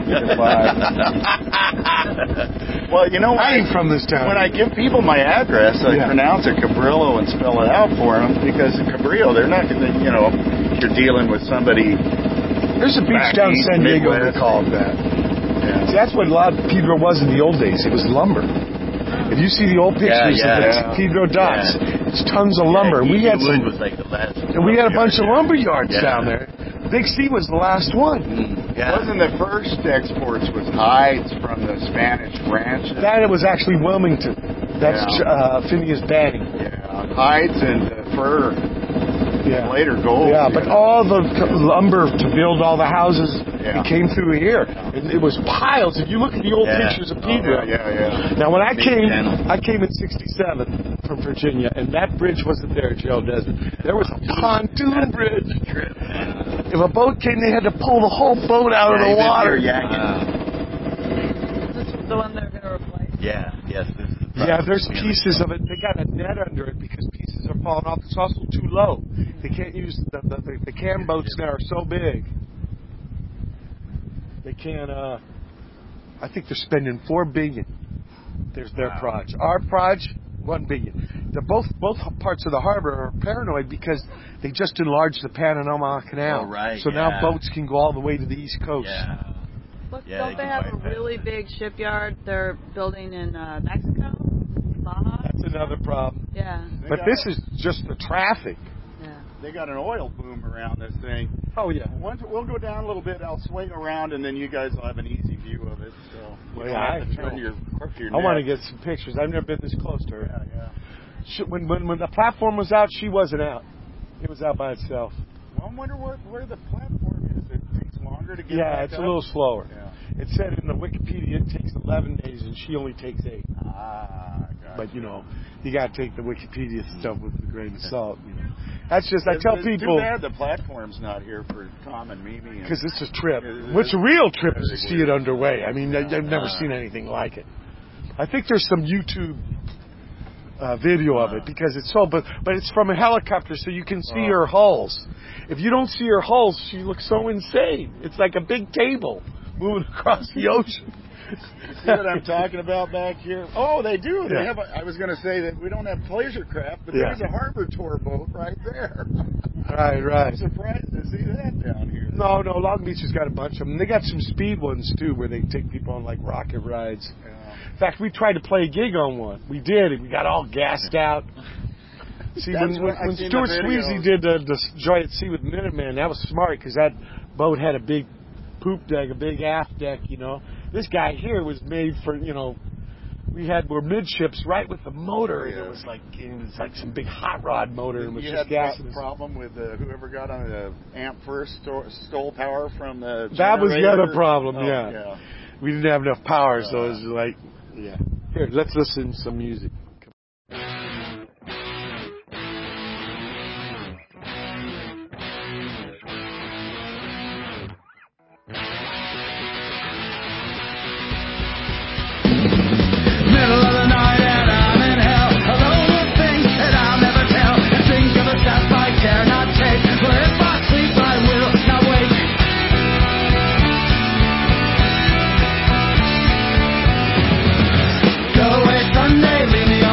Well, you know, I ain't from this town. When I give people my address, I pronounce it Cabrillo and spell it out for them because in Cabrillo, they're not going to, you know, you're dealing with somebody There's a beach back down east, San Diego Midwest. they call it that. Yeah. See, that's what a lot of Pedro was in the old days. It was lumber. If you see the old pictures of the Pedro docks, it's tons of lumber. We had wood some, was like the last. and we had a bunch of lumber yards Yeah. down there. Big C was the last one. Yeah. Wasn't the first exports was hides from the Spanish ranches? That was actually Wilmington. That's Phineas Banning. Yeah, hides and fur. Yeah. Later gold. Yeah, but all the lumber to build all the houses Yeah. it came through here. And it was piles. If you look at the old pictures of Pedro. Yeah. Now, when I Big came channel. in '67 from Virginia, and that bridge wasn't there, Joe Desmond. There was a pontoon bridge. If a boat came, they had to pull the whole boat out of the water. This is the one they're going to replace. Yes. This is Yeah, there's pieces of it. They got a net under it because pieces are falling off. It's also too low. They can't use the cam boats now are so big. They can't. I think they're spending $4 billion. There's their project. Our project, $1 billion. They're both parts of the harbor are paranoid because they just enlarged the Panama Canal. Oh, right, So now yeah. boats can go all the way to the East Coast. Yeah. Look, Yeah, don't they have a really big shipyard they're building in Mexico? Baja? That's another problem. Yeah. But this is just the traffic. Yeah. They got an oil boom around this thing. Oh, yeah. We'll go down a little bit. I'll swing around, and then you guys will have an easy view of it. So you don't have to turn your I want to get some pictures. I've never been this close to her. Yeah. When the platform was out, she wasn't out. It was out by itself. Well, I wonder where the platform is. It takes longer to get Yeah, back it's up? a little slower. Yeah. It said in the Wikipedia it takes 11 days, and she only takes 8. Gotcha. But, you got to take the Wikipedia stuff with a grain of salt, That's just, I tell It's people... too bad the platform's not here for Tom and Mimi. Because it's a trip. What's a real trip is to see it underway. I mean, I've never seen anything like it. I think there's some YouTube video of it because it's so... But it's from a helicopter, so you can see her hulls. If you don't see her hulls, she looks so insane. It's like a big table moving across the ocean. See what I'm talking about back here? Oh, they do. They Yeah. have. I was going to say that we don't have pleasure craft, but Yeah. there's a harbor tour boat right there. Right. I'm surprised to see that down here. No, Long Beach has got a bunch of them. They got some speed ones, too, where they take people on, like, rocket rides. In fact, we tried to play a gig on one. We did, and we got all gassed out. See, when Stuart Sweezy did the Joy at Sea with Minuteman, that was smart, because that boat had a big poop deck, a big aft deck, This guy here was made for, we're midships right with the motor. Yeah. It was like some big hot rod motor, and it was You just had gas. a problem with whoever got on the amp first stole power from the That was the generator? other problem, Oh, yeah. We didn't have enough power, so it was like, yeah. Here, let's listen to some music. Middle of the night and I'm in hell, alone with things that I'll never tell. And think of a step I dare not take, for if I sleep I will not wake. Go away Sunday, leave me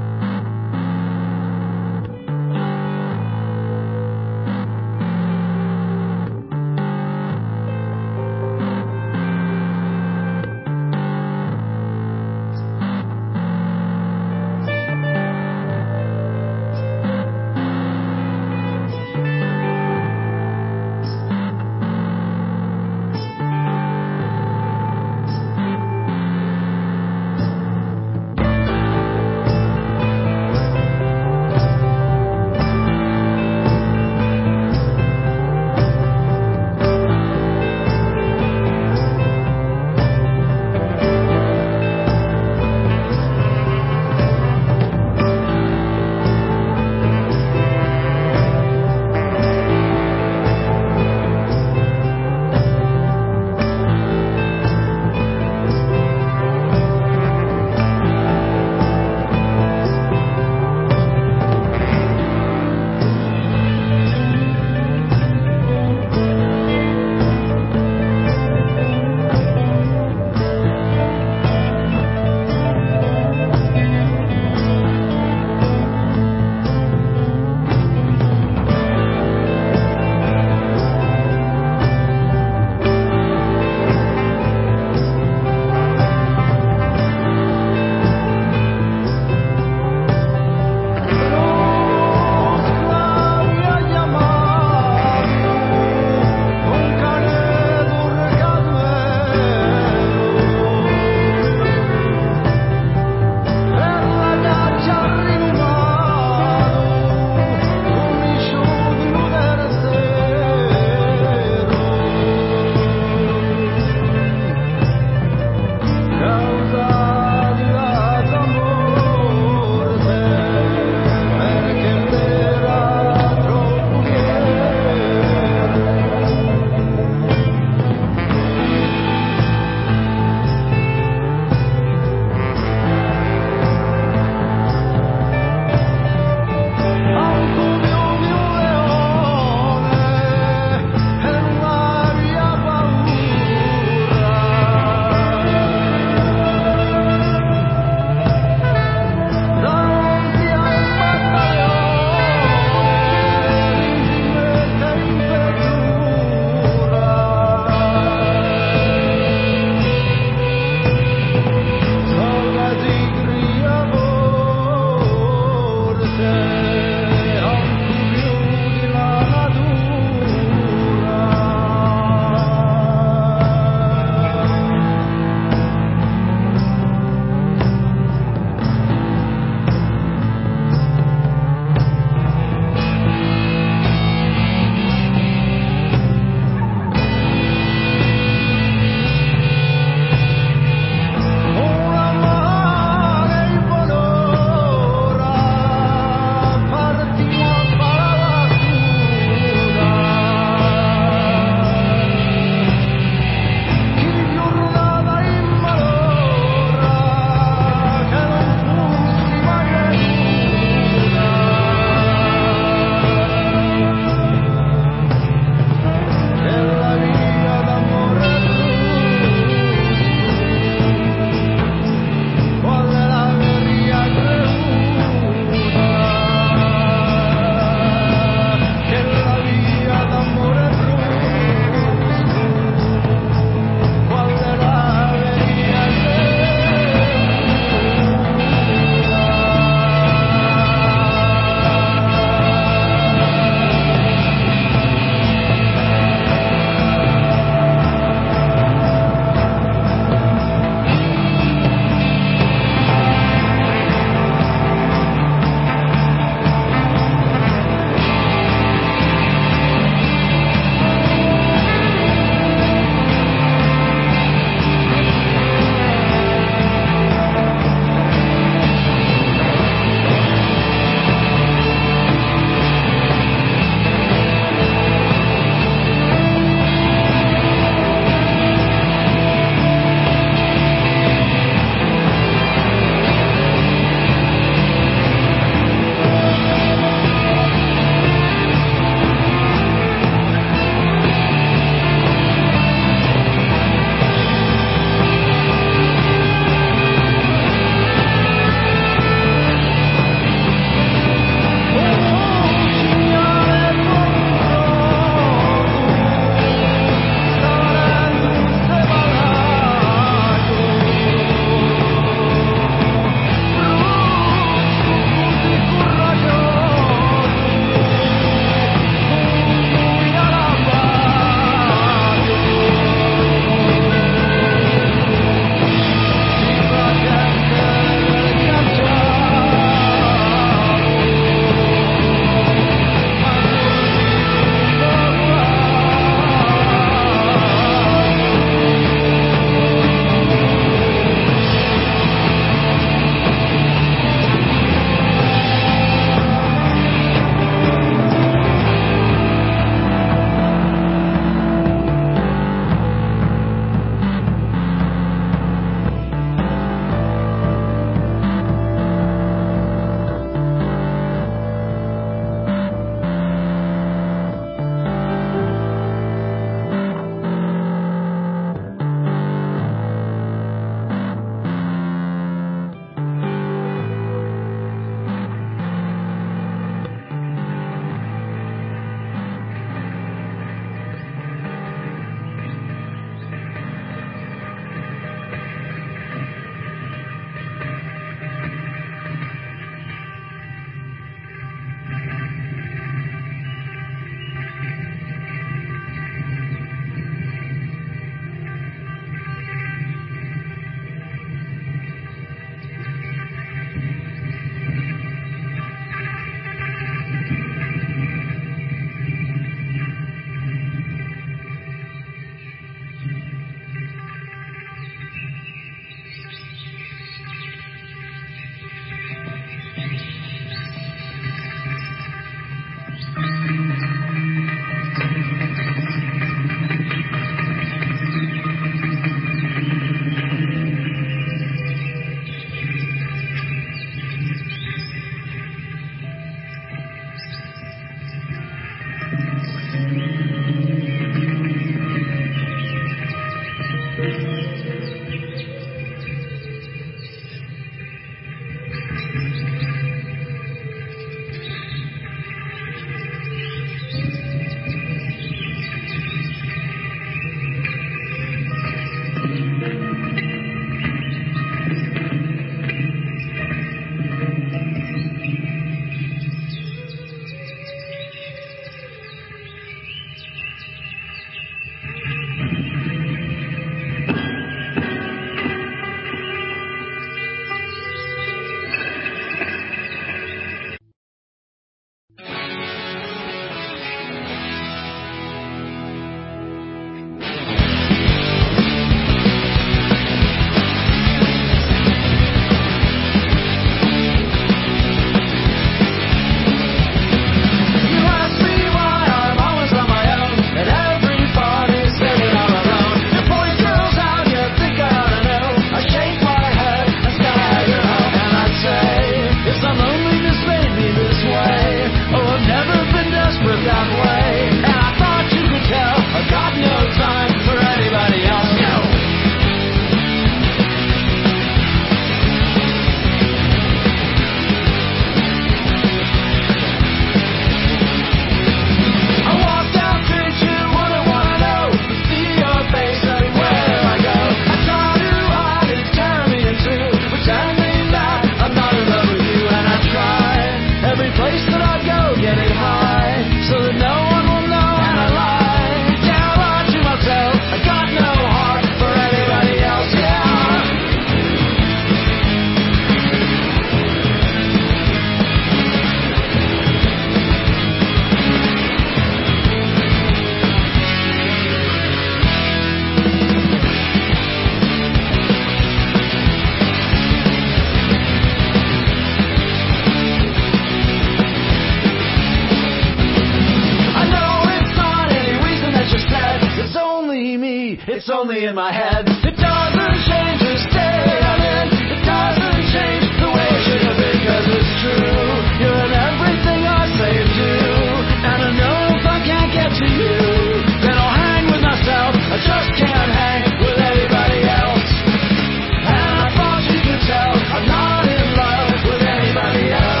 it's only in my head. It doesn't change the state I'm in. It doesn't change the way it should have been, 'cause it's true. You're in everything I say and do. And I know if I can't get to you, then I'll hang with myself. I just can't hang with anybody else. And I thought you could tell I'm not in love with anybody else.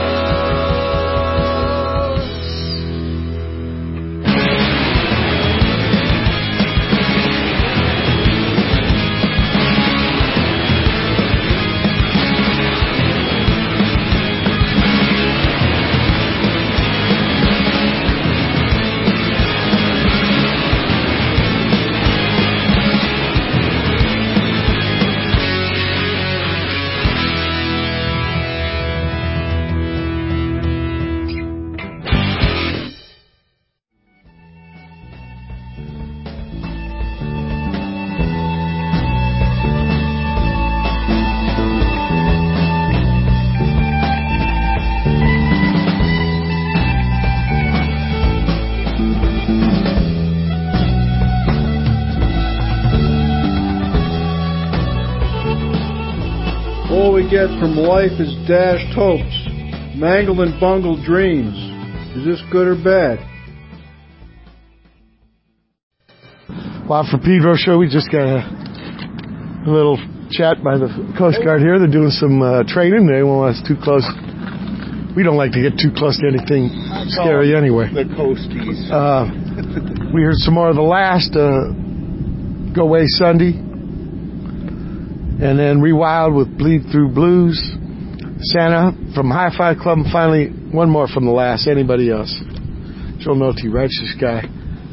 All we get from life is dashed hopes, mangled and bungled dreams. Is this good or bad? Well, for Pedro Show, we just got a little chat by the Coast Guard here. They're doing some training. They won't want us too close. We don't like to get too close to anything scary anyway. The coasties. We heard some more of the last Go Away Sunday. And then Rewild with Bleed Through Blues. Santa from Hi-Fi Club. And finally, one more from the last. Anybody else? Joe Nolte, Righteous Guy.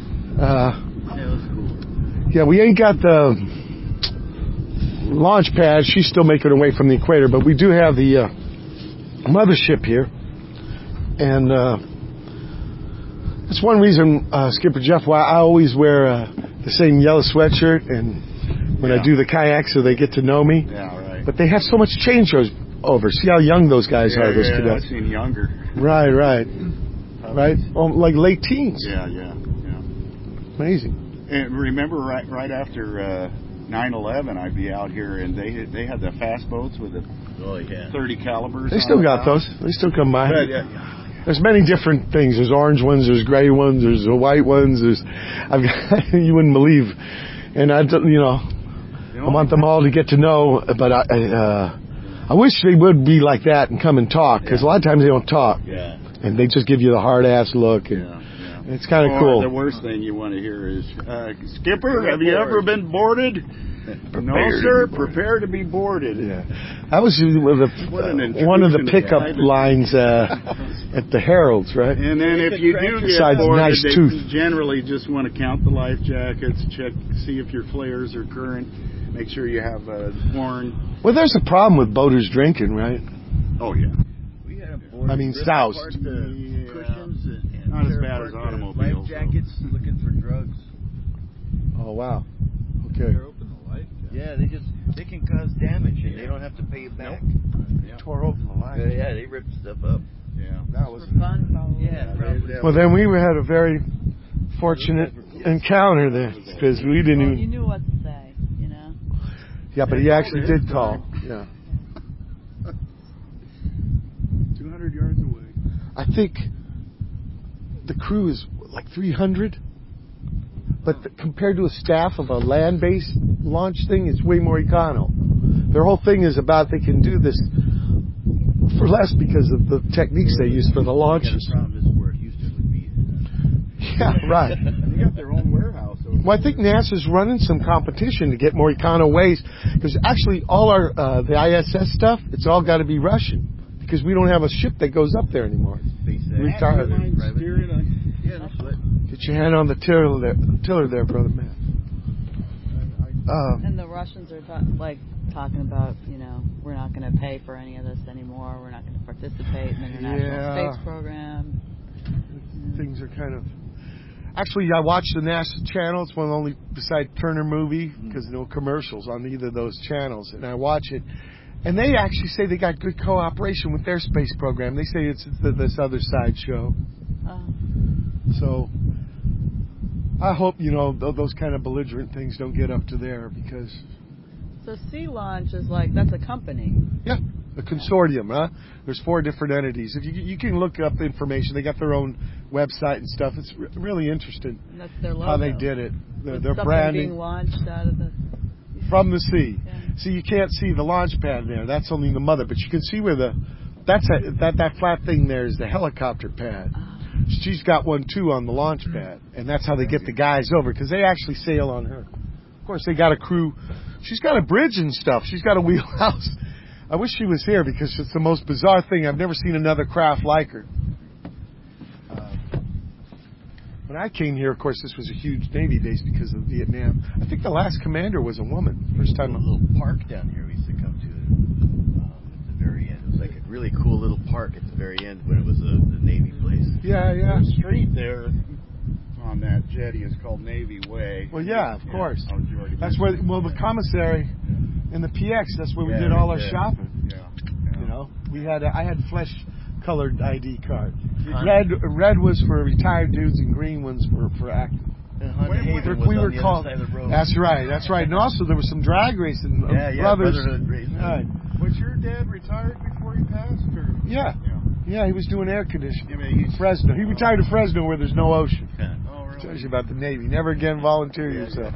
Yeah, we ain't got the launch pad. She's still making her way from the equator. But we do have the mothership here. And that's one reason, Skipper Jeff, why I always wear the same yellow sweatshirt and when I do the kayak so they get to know me. Yeah, right. But they have so much changeover. See how young those guys are, those cadets. I've seen younger. Right. Right? Oh, like late teens. Yeah. Amazing. And remember right after 9/11, I'd be out here and they had the fast boats with the 30 calibers. They still got those. They still come by. But, there's many different things. There's orange ones, there's gray ones, there's the white ones. You wouldn't believe. And I want them all to get to know, but I wish they would be like that and come and talk, because a lot of times they don't talk. Yeah. And they just give you the hard-ass look. And it's kind of cool. The worst thing you want to hear is, Skipper, have you ever been boarded? No, sir. Prepare to be boarded. Yeah. That was one of the pickup lines at the Heralds, right? And then if you do get Besides boarded, nice they tooth. generally just want to count the life jackets, see if your flares are current, make sure you have a horn. Well, there's a problem with boaters drinking, right? Oh, yeah. I mean, soused. Cushions and Not as bad as automobiles. life jackets looking for drugs. Oh, wow. Okay. Yeah, they can cause damage and they don't have to pay it back. They tore open the life. Yeah, they ripped stuff up. Yeah, that was fun, probably. Yeah. Well, then we had a very fortunate encounter there, because we didn't even. You knew what to say, you know. Yeah, but he actually did call. Yeah. 200 yards away. I think the crew is like 300, but compared to a staff of a land-based launch thing, it's way more econo. Their whole thing is about they can do this for less because of the techniques they use for the launches. The problem is where Houston would be. Yeah, right. They got their own warehouse. Well, I think NASA's running some competition to get more econo ways, because actually all our the ISS stuff, it's all got to be Russian, because we don't have a ship that goes up there anymore. Retired. Get your hand on the tiller there, brother man. And the Russians are talking about, we're not going to pay for any of this anymore. We're not going to participate in the International Space Program. Things are kind of. Actually, I watch the NASA channel. It's one of the only, beside Turner Movie, because no commercials on either of those channels, and I watch it. And they actually say they got good cooperation with their space program. They say it's this other side show. So I hope, those kind of belligerent things don't get up to there because... So Sea Launch is that's a company. Yeah, a consortium, huh? There's 4 different entities. If you can look up information. They got their own website and stuff. It's really interesting. And that's their logo. How they did it. Their something branding. Being launched out of the... From the sea. Yeah. See, you can't see the launch pad there. That's only the mother. But you can see where that flat thing there is the helicopter pad. She's got one, too, on the launch pad. And that's how they get the guys over, because they actually sail on her. Of course, they got a crew. She's got a bridge and stuff. She's got a wheelhouse. I wish she was here, because it's the most bizarre thing. I've never seen another craft like her. When I came here, of course, this was a huge Navy base because of Vietnam. I think the last commander was a woman. First time. A little park down here we used to come to at the very end. It was like a really cool little park at the very end when it was the Navy place. Yeah. The street there on that jetty is called Navy Way. Well, yeah, of course. That's That's where, the commissary and the PX, that's where we did all our shopping. Yeah. I had flesh-colored ID card. Red was for retired dudes and green ones for active. We were called. That's right. And also there was some drag racing. Brothers. Brotherhood racing. Right. Was your dad retired before he passed? Or? Yeah, he was doing air conditioning. Fresno. He retired to Fresno where there's no ocean. Oh, really? Tells you about the Navy. Never again volunteer yourself.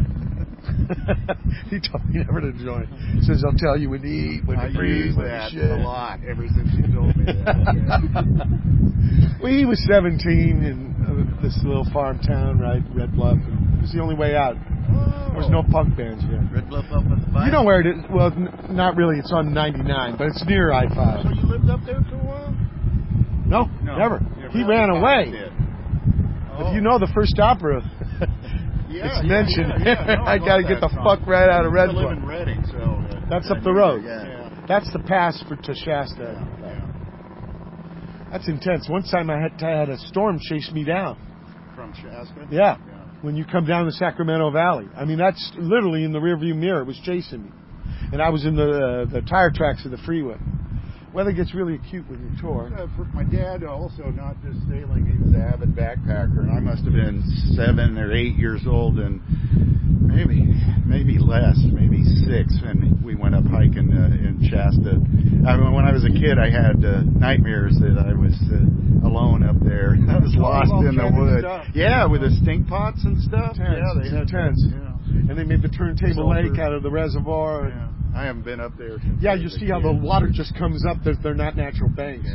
He told me never to join. He says, I'll tell you when to eat, when to breathe, when to shit. A lot ever since you told me that. Well, he was 17 in this little farm town, right, Red Bluff. It was the only way out. There was no punk bands yet. Red Bluff up at the bike? You know where it is? Well, not really. It's on 99, but it's near I-5. So you lived up there for a while? No, never. He ran away. If you know the first opera, it's mentioned. I got to get the fuck right out of Red Bluff. I live in Reading, so... That's up the road. Yeah. That's the pass to Shasta. Yeah. That's intense. One time I had a storm chase me down. From Shasta? Yeah. When you come down the Sacramento Valley. I mean, that's literally in the rearview mirror. It was chasing me. And I was in the tire tracks of the freeway. Weather gets really acute when you tour. For my dad also, not just sailing, he was an avid backpacker. And I must have been 7 or 8 years old, and maybe less, maybe 6. And we went up hiking in Shasta. When I was a kid, I had nightmares that I was alone up there. I was lost in the woods. Yeah, with the stink pots and stuff. They had tents. Yeah. And they made the turntable lake out of the reservoir. Yeah. I haven't been up there. Yeah, you see how the water just comes up. They're not natural banks.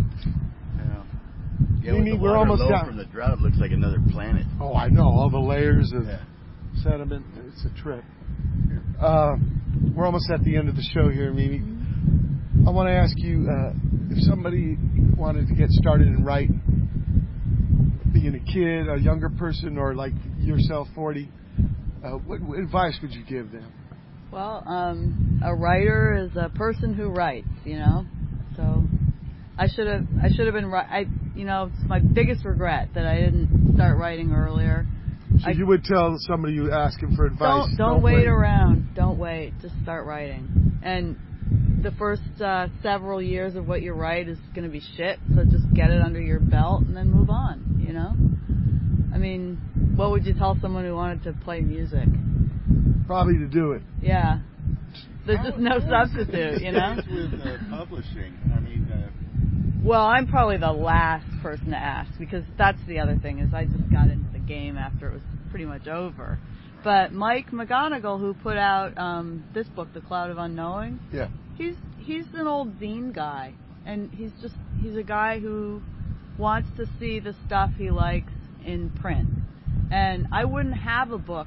Yeah, we're almost down. From the drought, it looks like another planet. Oh, I know. All the layers of sediment. It's a trip. We're almost at the end of the show here, Mimi. I want to ask you, if somebody wanted to get started in writing, being a kid, a younger person, or like yourself, 40, what advice would you give them? Well, a writer is a person who writes, So I should have been it's my biggest regret that I didn't start writing earlier. So you would tell somebody you asking for advice, don't wait around. Don't wait. Just start writing. And the first several years of what you write is going to be shit. So just get it under your belt and then move on. I mean, what would you tell someone who wanted to play music? Probably to do it. Yeah. There's just no substitute, With publishing, Well, I'm probably the last person to ask, because that's the other thing, is I just got into the game after it was pretty much over. But Mike McGonigal, who put out this book, The Cloud of Unknowing, he's an old zine guy, and he's a guy who wants to see the stuff he likes in print. And I wouldn't have a book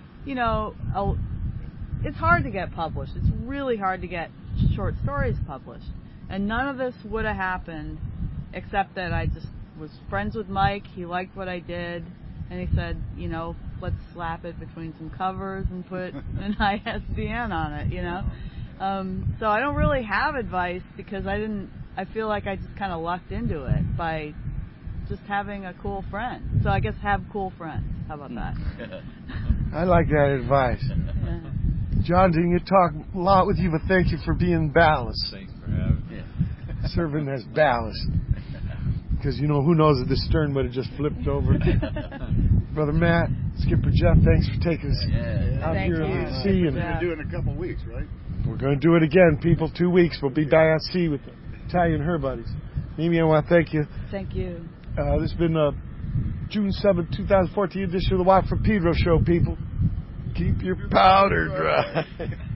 it's hard to get published. It's really hard to get short stories published. And none of this would have happened except that I just was friends with Mike. He liked what I did. And he said, let's slap it between some covers and put an ISBN on it, So I don't really have advice because I feel like I just kind of lucked into it by just having a cool friend. So I guess have cool friends. How about that? I like that advice. John, didn't get to talk a lot with you, but thank you for being ballast. Thanks for having me. Serving as ballast. Because, who knows if the stern would have just flipped over. Brother Matt, Skipper Jeff, thanks for taking us out Thank here you. at sea. And We're going to do it in a couple of weeks, right? we're going to do it again, people. 2 weeks. We'll be back at sea with the Italian Her Buddies. Mimi, I want to thank you. Thank you. This has been the June 7th, 2014 edition of the Watt from Pedro Show, people. Keep your powder dry.